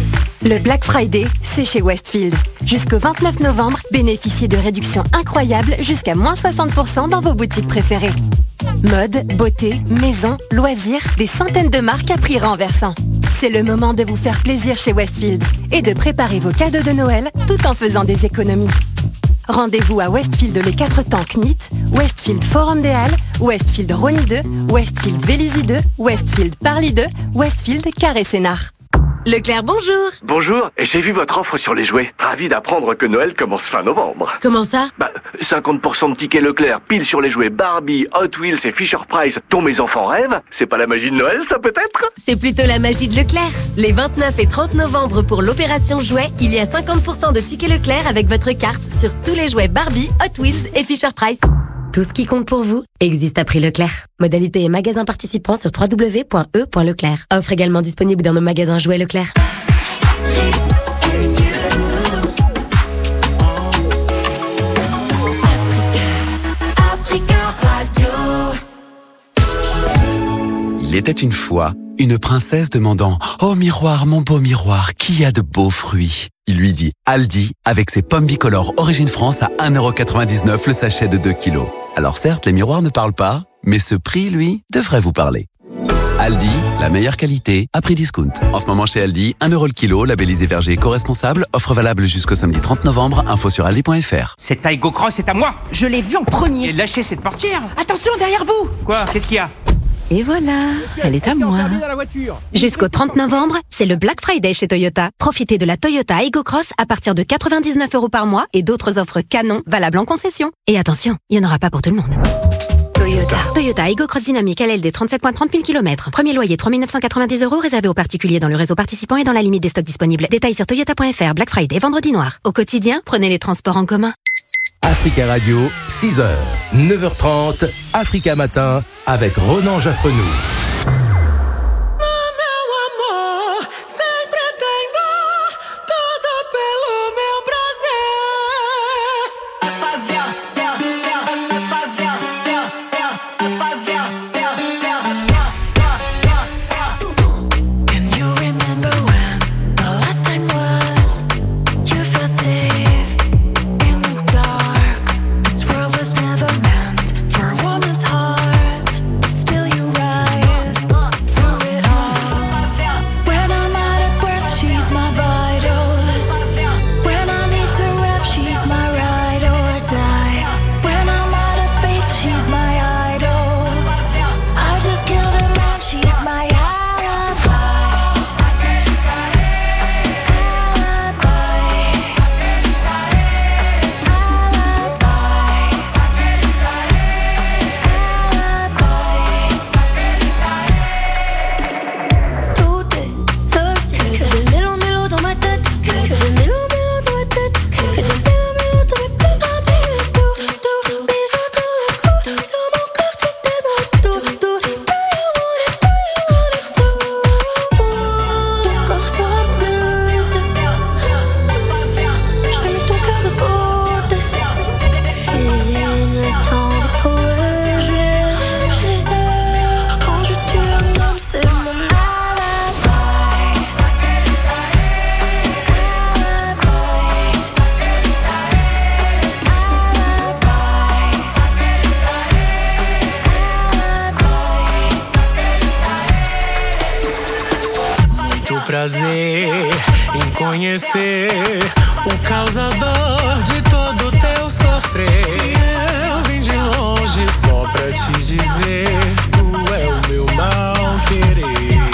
Le Black Friday, c'est chez Westfield. Jusqu'au 29 novembre, bénéficiez de réductions incroyables jusqu'à moins 60% dans vos boutiques préférées. Mode, beauté, maison, loisirs, des centaines de marques à prix renversant. C'est le moment de vous faire plaisir chez Westfield et de préparer vos cadeaux de Noël tout en faisant des économies. Rendez-vous à Westfield les 4 temps Knit, Westfield Forum des Halles, Westfield Rony 2, Westfield Vélizy 2, Westfield Parly 2, Westfield Carré Sénart. Leclerc, bonjour. Bonjour, j'ai vu votre offre sur les jouets. Ravi d'apprendre que Noël commence fin novembre. Comment ça ? 50% de tickets Leclerc, pile sur les jouets Barbie, Hot Wheels et Fisher-Price dont mes enfants rêvent. C'est pas la magie de Noël, ça peut-être ? C'est plutôt la magie de Leclerc. Les 29 et 30 novembre pour l'opération jouets, il y a 50% de tickets Leclerc avec votre carte sur tous les jouets Barbie, Hot Wheels et Fisher-Price. Tout ce qui compte pour vous existe à prix Leclerc. Modalité et magasins participants sur www.e.leclerc. Offre également disponible dans nos magasins jouets Leclerc. Il était une fois une princesse demandant « Oh miroir, mon beau miroir, qui a de beaux fruits ?» Il lui dit « Aldi, avec ses pommes bicolores Origine France à 1,99 € le sachet de 2 kilos. » Alors certes, les miroirs ne parlent pas, mais ce prix, lui, devrait vous parler. Aldi, la meilleure qualité, à prix discount. En ce moment chez Aldi, 1 € le kilo, labellisé verger éco-responsable, offre valable jusqu'au samedi 30 novembre, info sur aldi.fr. Cette Taigo Cross est à moi. Je l'ai vu en premier. Et lâchez cette portière. Attention, derrière vous. Quoi ? Qu'est-ce qu'il y a ? Et voilà, elle est à moi. Jusqu'au 30 novembre, c'est le Black Friday chez Toyota. Profitez de la Toyota Aygo Cross à partir de 99 € par mois et d'autres offres canons valables en concession. Et attention, il n'y en aura pas pour tout le monde. Toyota Aygo Cross Dynamique LLD 37.30 000 km. Premier loyer 3 990 € réservé aux particuliers dans le réseau participant et dans la limite des stocks disponibles. Détails sur toyota.fr. Black Friday, vendredi noir. Au quotidien, prenez les transports en commun. Africa Radio, 6h, 9h30, Africa Matin, avec Ronan Jaffrenou. prazer em conhecer o causador de todo teu sofrer. Eu vim de longe só pra te dizer, tu é o meu mal querer.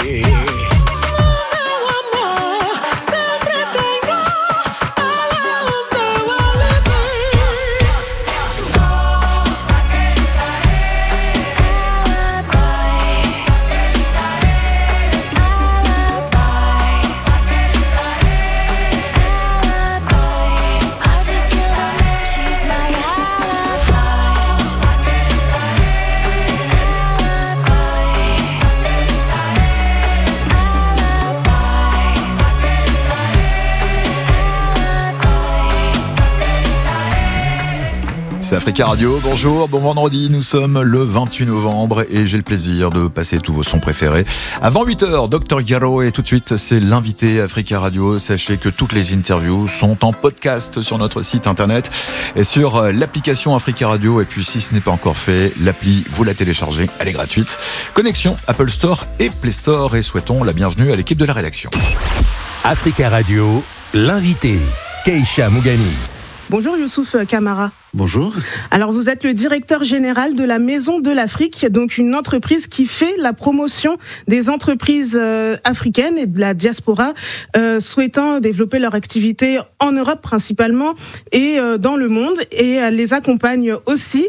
C'est Africa Radio, bonjour, bon vendredi, nous sommes le 28 novembre et j'ai le plaisir de passer tous vos sons préférés. Avant 8h, Dr Garo et tout de suite c'est l'invité Africa Radio. Sachez que toutes les interviews sont en podcast sur notre site internet et sur l'application Africa Radio. Et puis si ce n'est pas encore fait, l'appli, vous la téléchargez, elle est gratuite. Connexion Apple Store et Play Store et souhaitons la bienvenue à l'équipe de la rédaction. Africa Radio, l'invité, Keïcha Mougani. Bonjour Youssouf Kamara. Bonjour. Alors vous êtes le directeur général de la Maison de l'Afrique, donc une entreprise qui fait la promotion des entreprises africaines et de la diaspora souhaitant développer leur activité en Europe principalement et dans le monde, et elle les accompagne aussi.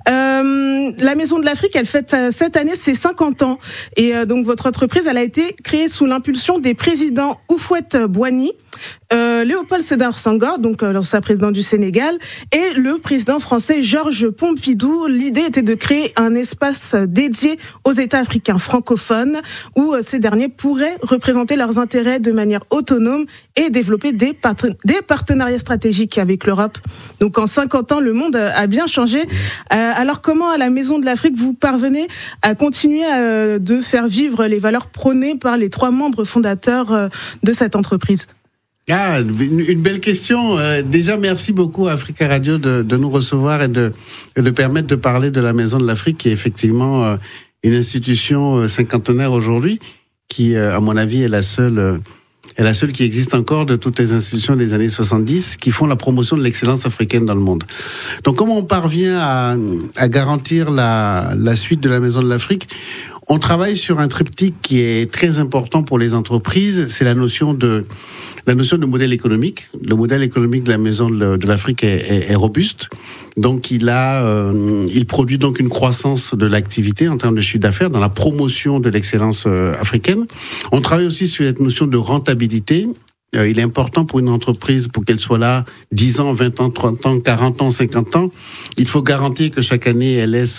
La Maison de l'Afrique, elle fête cette année ses 50 ans et donc votre entreprise, elle a été créée sous l'impulsion des présidents Houphouët-Boigny, Léopold Sédar Senghor, donc l'ancien président du Sénégal, et le président français Georges Pompidou. L'idée était de créer un espace dédié aux États africains francophones où ces derniers pourraient représenter leurs intérêts de manière autonome et développer des partenariats stratégiques avec l'Europe. Donc en 50 ans, le monde a bien changé. Alors comment à la Maison de l'Afrique vous parvenez à continuer de faire vivre les valeurs prônées par les 3 membres fondateurs de cette entreprise ? Ah, une belle question. Déjà, merci beaucoup à Africa Radio de nous recevoir et de permettre de parler de la Maison de l'Afrique, qui est effectivement une institution cinquantenaire aujourd'hui, qui, à mon avis, est la seule qui existe encore de toutes les institutions des années 70 qui font la promotion de l'excellence africaine dans le monde. Donc, comment on parvient à garantir la suite de la Maison de l'Afrique ? On travaille sur un triptyque qui est très important pour les entreprises, c'est la notion de modèle économique. Le modèle économique de la Maison de l'Afrique est robuste. Donc, il produit donc une croissance de l'activité en termes de chiffre d'affaires dans la promotion de l'excellence africaine. On travaille aussi sur cette notion de rentabilité. Il est important pour une entreprise, pour qu'elle soit là 10 ans, 20 ans, 30 ans, 40 ans, 50 ans, il faut garantir que chaque année, elle ait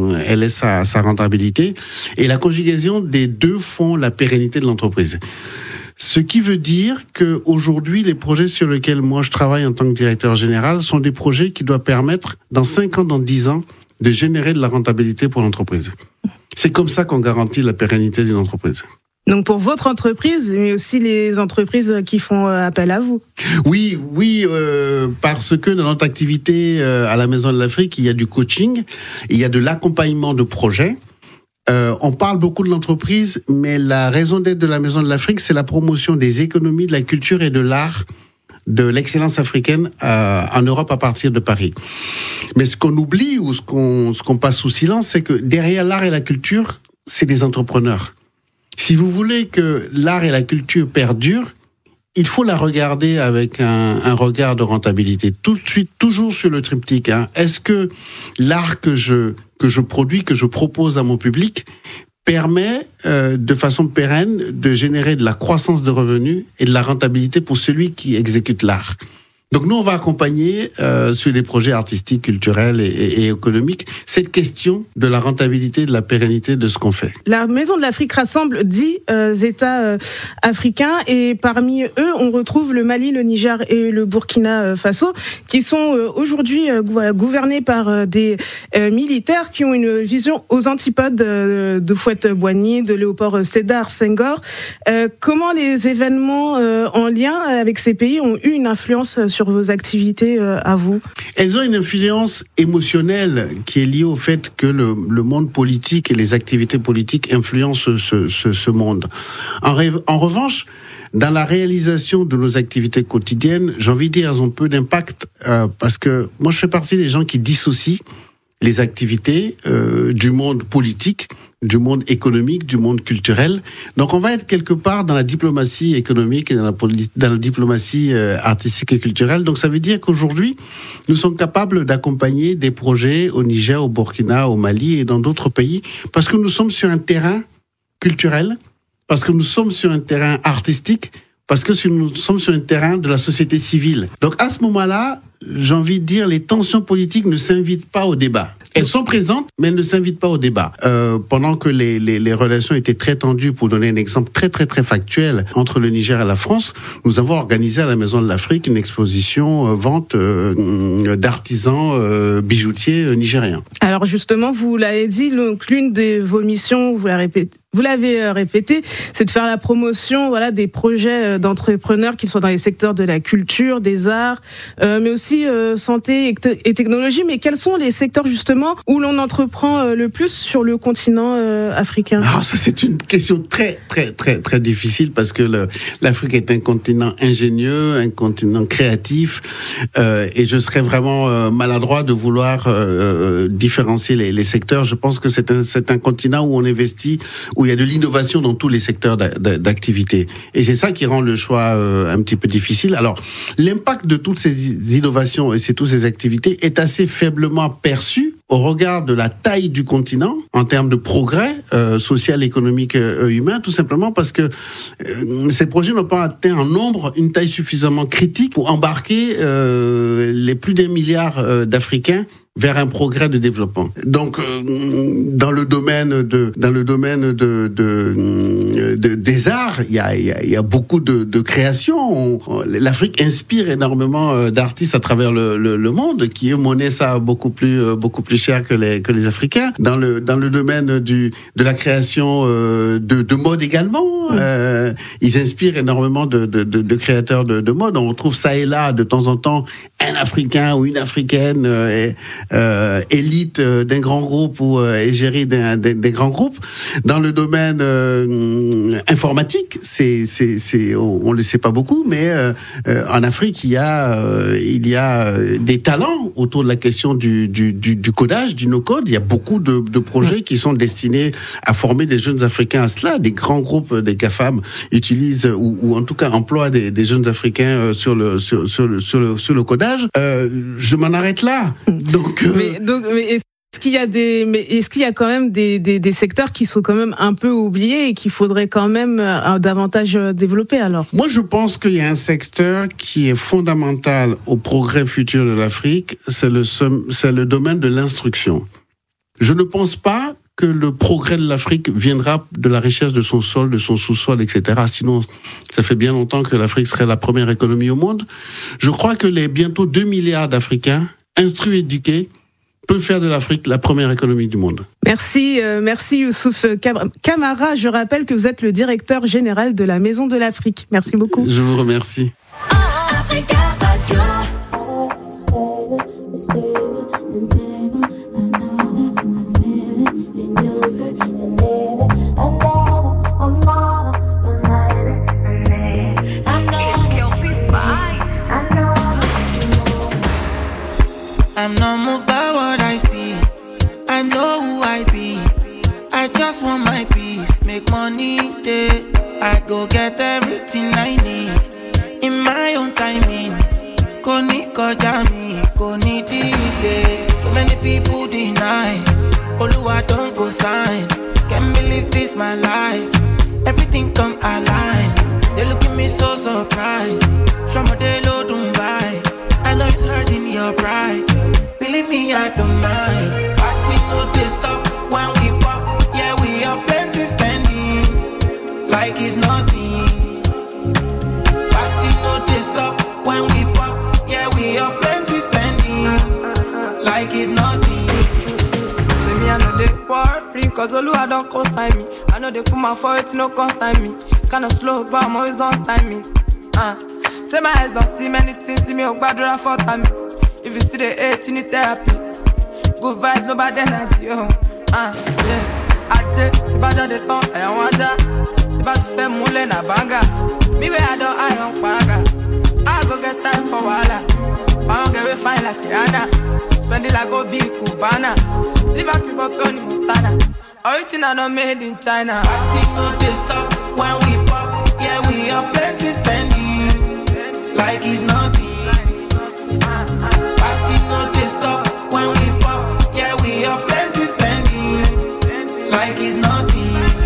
sa rentabilité. Et la conjugaison des deux font la pérennité de l'entreprise. Ce qui veut dire qu'aujourd'hui, les projets sur lesquels moi je travaille en tant que directeur général sont des projets qui doivent permettre, dans 5 ans, dans 10 ans, de générer de la rentabilité pour l'entreprise. C'est comme ça qu'on garantit la pérennité d'une entreprise. Donc pour votre entreprise, mais aussi les entreprises qui font appel à vous. Oui, parce que dans notre activité à la Maison de l'Afrique, il y a du coaching, il y a de l'accompagnement de projets. On parle beaucoup de l'entreprise, mais la raison d'être de la Maison de l'Afrique, c'est la promotion des économies, de la culture et de l'art, de l'excellence africaine en Europe à partir de Paris. Mais ce qu'on oublie ou ce qu'on passe sous silence, c'est que derrière l'art et la culture, c'est des entrepreneurs. Si vous voulez que l'art et la culture perdurent, il faut la regarder avec un regard de rentabilité. Tout de suite, toujours sur le triptyque. Est-ce que l'art que je produis, que je propose à mon public, permet de façon pérenne de générer de la croissance de revenus et de la rentabilité pour celui qui exécute l'art? Donc nous, on va accompagner sur des projets artistiques, culturels et économiques cette question de la rentabilité et de la pérennité de ce qu'on fait. La Maison de l'Afrique rassemble 10 États africains et parmi eux, on retrouve le Mali, le Niger et le Burkina Faso qui sont aujourd'hui gouvernés par des militaires qui ont une vision aux antipodes de Houphouët-Boigny, de Léopold Sédar Senghor. Comment les événements en lien avec ces pays ont eu une influence sur vos activités à vous? Elles ont une influence émotionnelle qui est liée au fait que le monde politique et les activités politiques influencent ce monde. En revanche, dans la réalisation de nos activités quotidiennes, j'ai envie de dire, elles ont peu d'impact parce que moi, je fais partie des gens qui dissocient les activités du monde politique, du monde économique, du monde culturel. Donc on va être quelque part dans la diplomatie économique et dans la diplomatie artistique et culturelle. Donc ça veut dire qu'aujourd'hui, nous sommes capables d'accompagner des projets au Niger, au Burkina, au Mali et dans d'autres pays parce que nous sommes sur un terrain culturel, parce que nous sommes sur un terrain artistique, parce que nous sommes sur un terrain de la société civile. Donc à ce moment-là, j'ai envie de dire, les tensions politiques ne s'invitent pas au débat. Elles sont présentes, mais elles ne s'invitent pas au débat. Pendant que les relations étaient très tendues, pour donner un exemple très très très factuel, entre le Niger et la France, nous avons organisé à la Maison de l'Afrique une exposition vente d'artisans bijoutiers nigériens. Alors justement, vous l'avez dit, l'une de vos missions, vous l'avez répété, c'est de faire la promotion, des projets d'entrepreneurs, qu'ils soient dans les secteurs de la culture, des arts, mais aussi santé et technologie. Mais quels sont les secteurs justement où l'on entreprend le plus sur le continent africain? Alors ça, c'est une question très très très très difficile parce que l'Afrique est un continent ingénieux, un continent créatif, et je serais vraiment maladroit de vouloir différencier les secteurs. Je pense que c'est un continent où on investit, où il y a de l'innovation dans tous les secteurs d'activité. Et c'est ça qui rend le choix un petit peu difficile. Alors, l'impact de toutes ces innovations et toutes ces activités est assez faiblement perçu au regard de la taille du continent en termes de progrès social, économique, humain, tout simplement parce que ces projets n'ont pas atteint en nombre une taille suffisamment critique pour embarquer les plus d'1 milliard d'Africains vers un progrès de développement. Donc, dans le domaine des arts, il y a beaucoup de créations. L'Afrique inspire énormément d'artistes à travers le monde, qui eux monnaient ça beaucoup plus cher que les Africains. Dans le domaine de la création de mode également, ils inspirent énormément de créateurs de mode. On trouve ça et là de temps en temps un Africain ou une Africaine élite d'un grand groupe ou égérie des grands groupes. Dans le domaine informatique, on le sait pas beaucoup, mais en Afrique, il y a des talents autour de la question du codage, du no-code. Il y a beaucoup de projets qui sont destinés à former des jeunes Africains à cela. Des grands groupes, des GAFAM utilisent ou en tout cas emploient des jeunes Africains sur le codage. Je m'en arrête là. Mais est-ce qu'il y a quand même des secteurs qui sont quand même un peu oubliés et qu'il faudrait quand même davantage développer alors? Moi, je pense qu'il y a un secteur qui est fondamental au progrès futur de l'Afrique, c'est le domaine de l'instruction. Je ne pense pas que le progrès de l'Afrique viendra de la richesse de son sol, de son sous-sol, etc. Sinon, ça fait bien longtemps que l'Afrique serait la première économie au monde. Je crois que les bientôt 2 milliards d'Africains, instruits et éduqués, peuvent faire de l'Afrique la première économie du monde. Merci Youssouf Camara. Je rappelle que vous êtes le directeur général de la Maison de l'Afrique. Merci beaucoup. Je vous remercie. Africa Radio. I'm not moved by what I see. I know who I be. I just want my peace, make money, yeah. I go get everything I need in my own timing. Koni koja mi, koni delay. So many people deny. Oluwa don't go sign. Can't believe this my life. Everything come align. They look at me so surprised. Somebody low don't buy. I know it's hurting your pride. Believe me, I don't mind. Party no they stop when we pop. Yeah, we have plenty spending like it's nothing. Party no they stop when we pop. Yeah, we have plenty spending like it's nothing. Say me I know they worry, cause Oluwa don't consign me. I know they put my foot, no consign me. Kinda slow, but I'm always on timing. Say my eyes don't see many things, see me a bad draft for time. If you see the hate, you need therapy. Good vibes, no bad energy, yeah. Ache, ti ba jade tan, e won ja. Ti ba ti fe mule na banga. Me where I don't eye on paga. I go get time for wala. I don't get we fine like Rihanna. Spend it like a big Cubana. Liberty for Tony Montana. Everything I know made in China. Party no they stop when we pop. Yeah, we have plenty spending. Like it's nothing. Party no they stop when we pop. Yeah, we have plenty spending. Like it's nothing.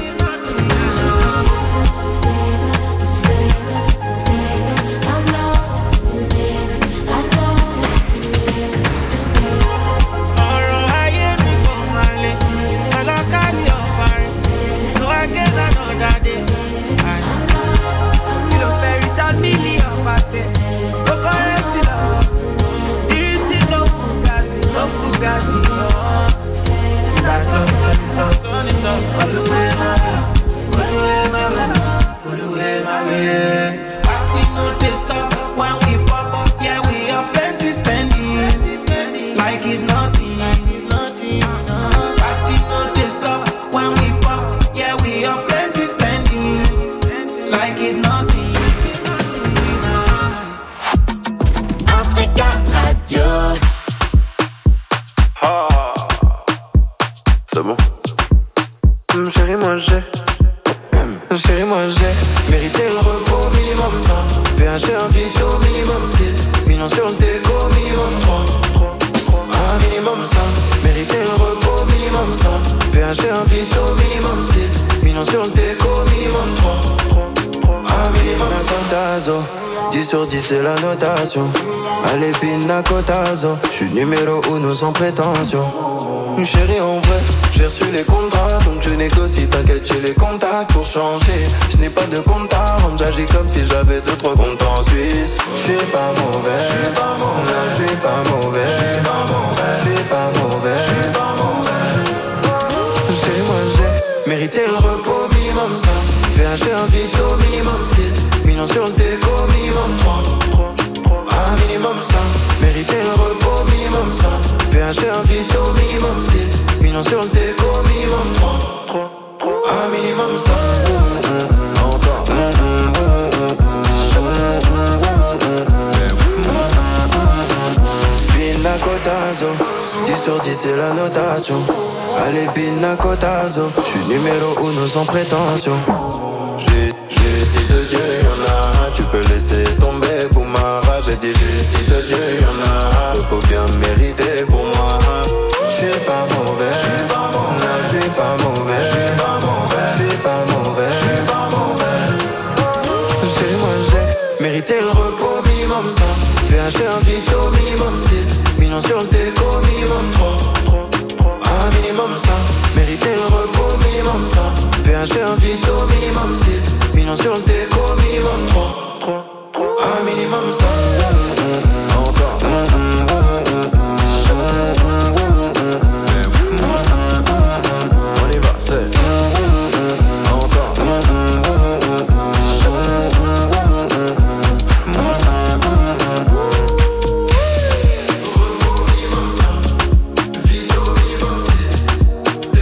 C'est la notation. Allez, pina cotazo. J'suis numéro 1 sans prétention. Chérie, en vrai, j'ai reçu les contrats. Donc je négocie, t'inquiète, j'ai les contacts pour changer. Je n'ai pas de compte à rendre, j'agis comme si j'avais 2-3 comptes en Suisse. J'suis pas mauvais, j'suis pas mauvais, j'suis pas mauvais, j'suis pas mauvais, j'suis pas mauvais, j'suis pas mauvais. Chérie, moi j'ai mérité le repos minimum 5. VHG invite au minimum 6. Millions sur le déco, minimum 3. Un minimum 5. Mériter le repos, minimum 5. VHG invite au minimum 6. Millions sur le déco, minimum 3. Un minimum 5. Encore. Pina cotazo. 10 sur 10 c'est la notation. Allez, pina cotazo. J'suis numéro 1 sans prétention. Justice de Dieu, y'en a. Tu peux laisser tomber pour ma rage. J'ai dit justice de Dieu, y'en a. Repos bien mérité pour moi. J'suis pas mauvais.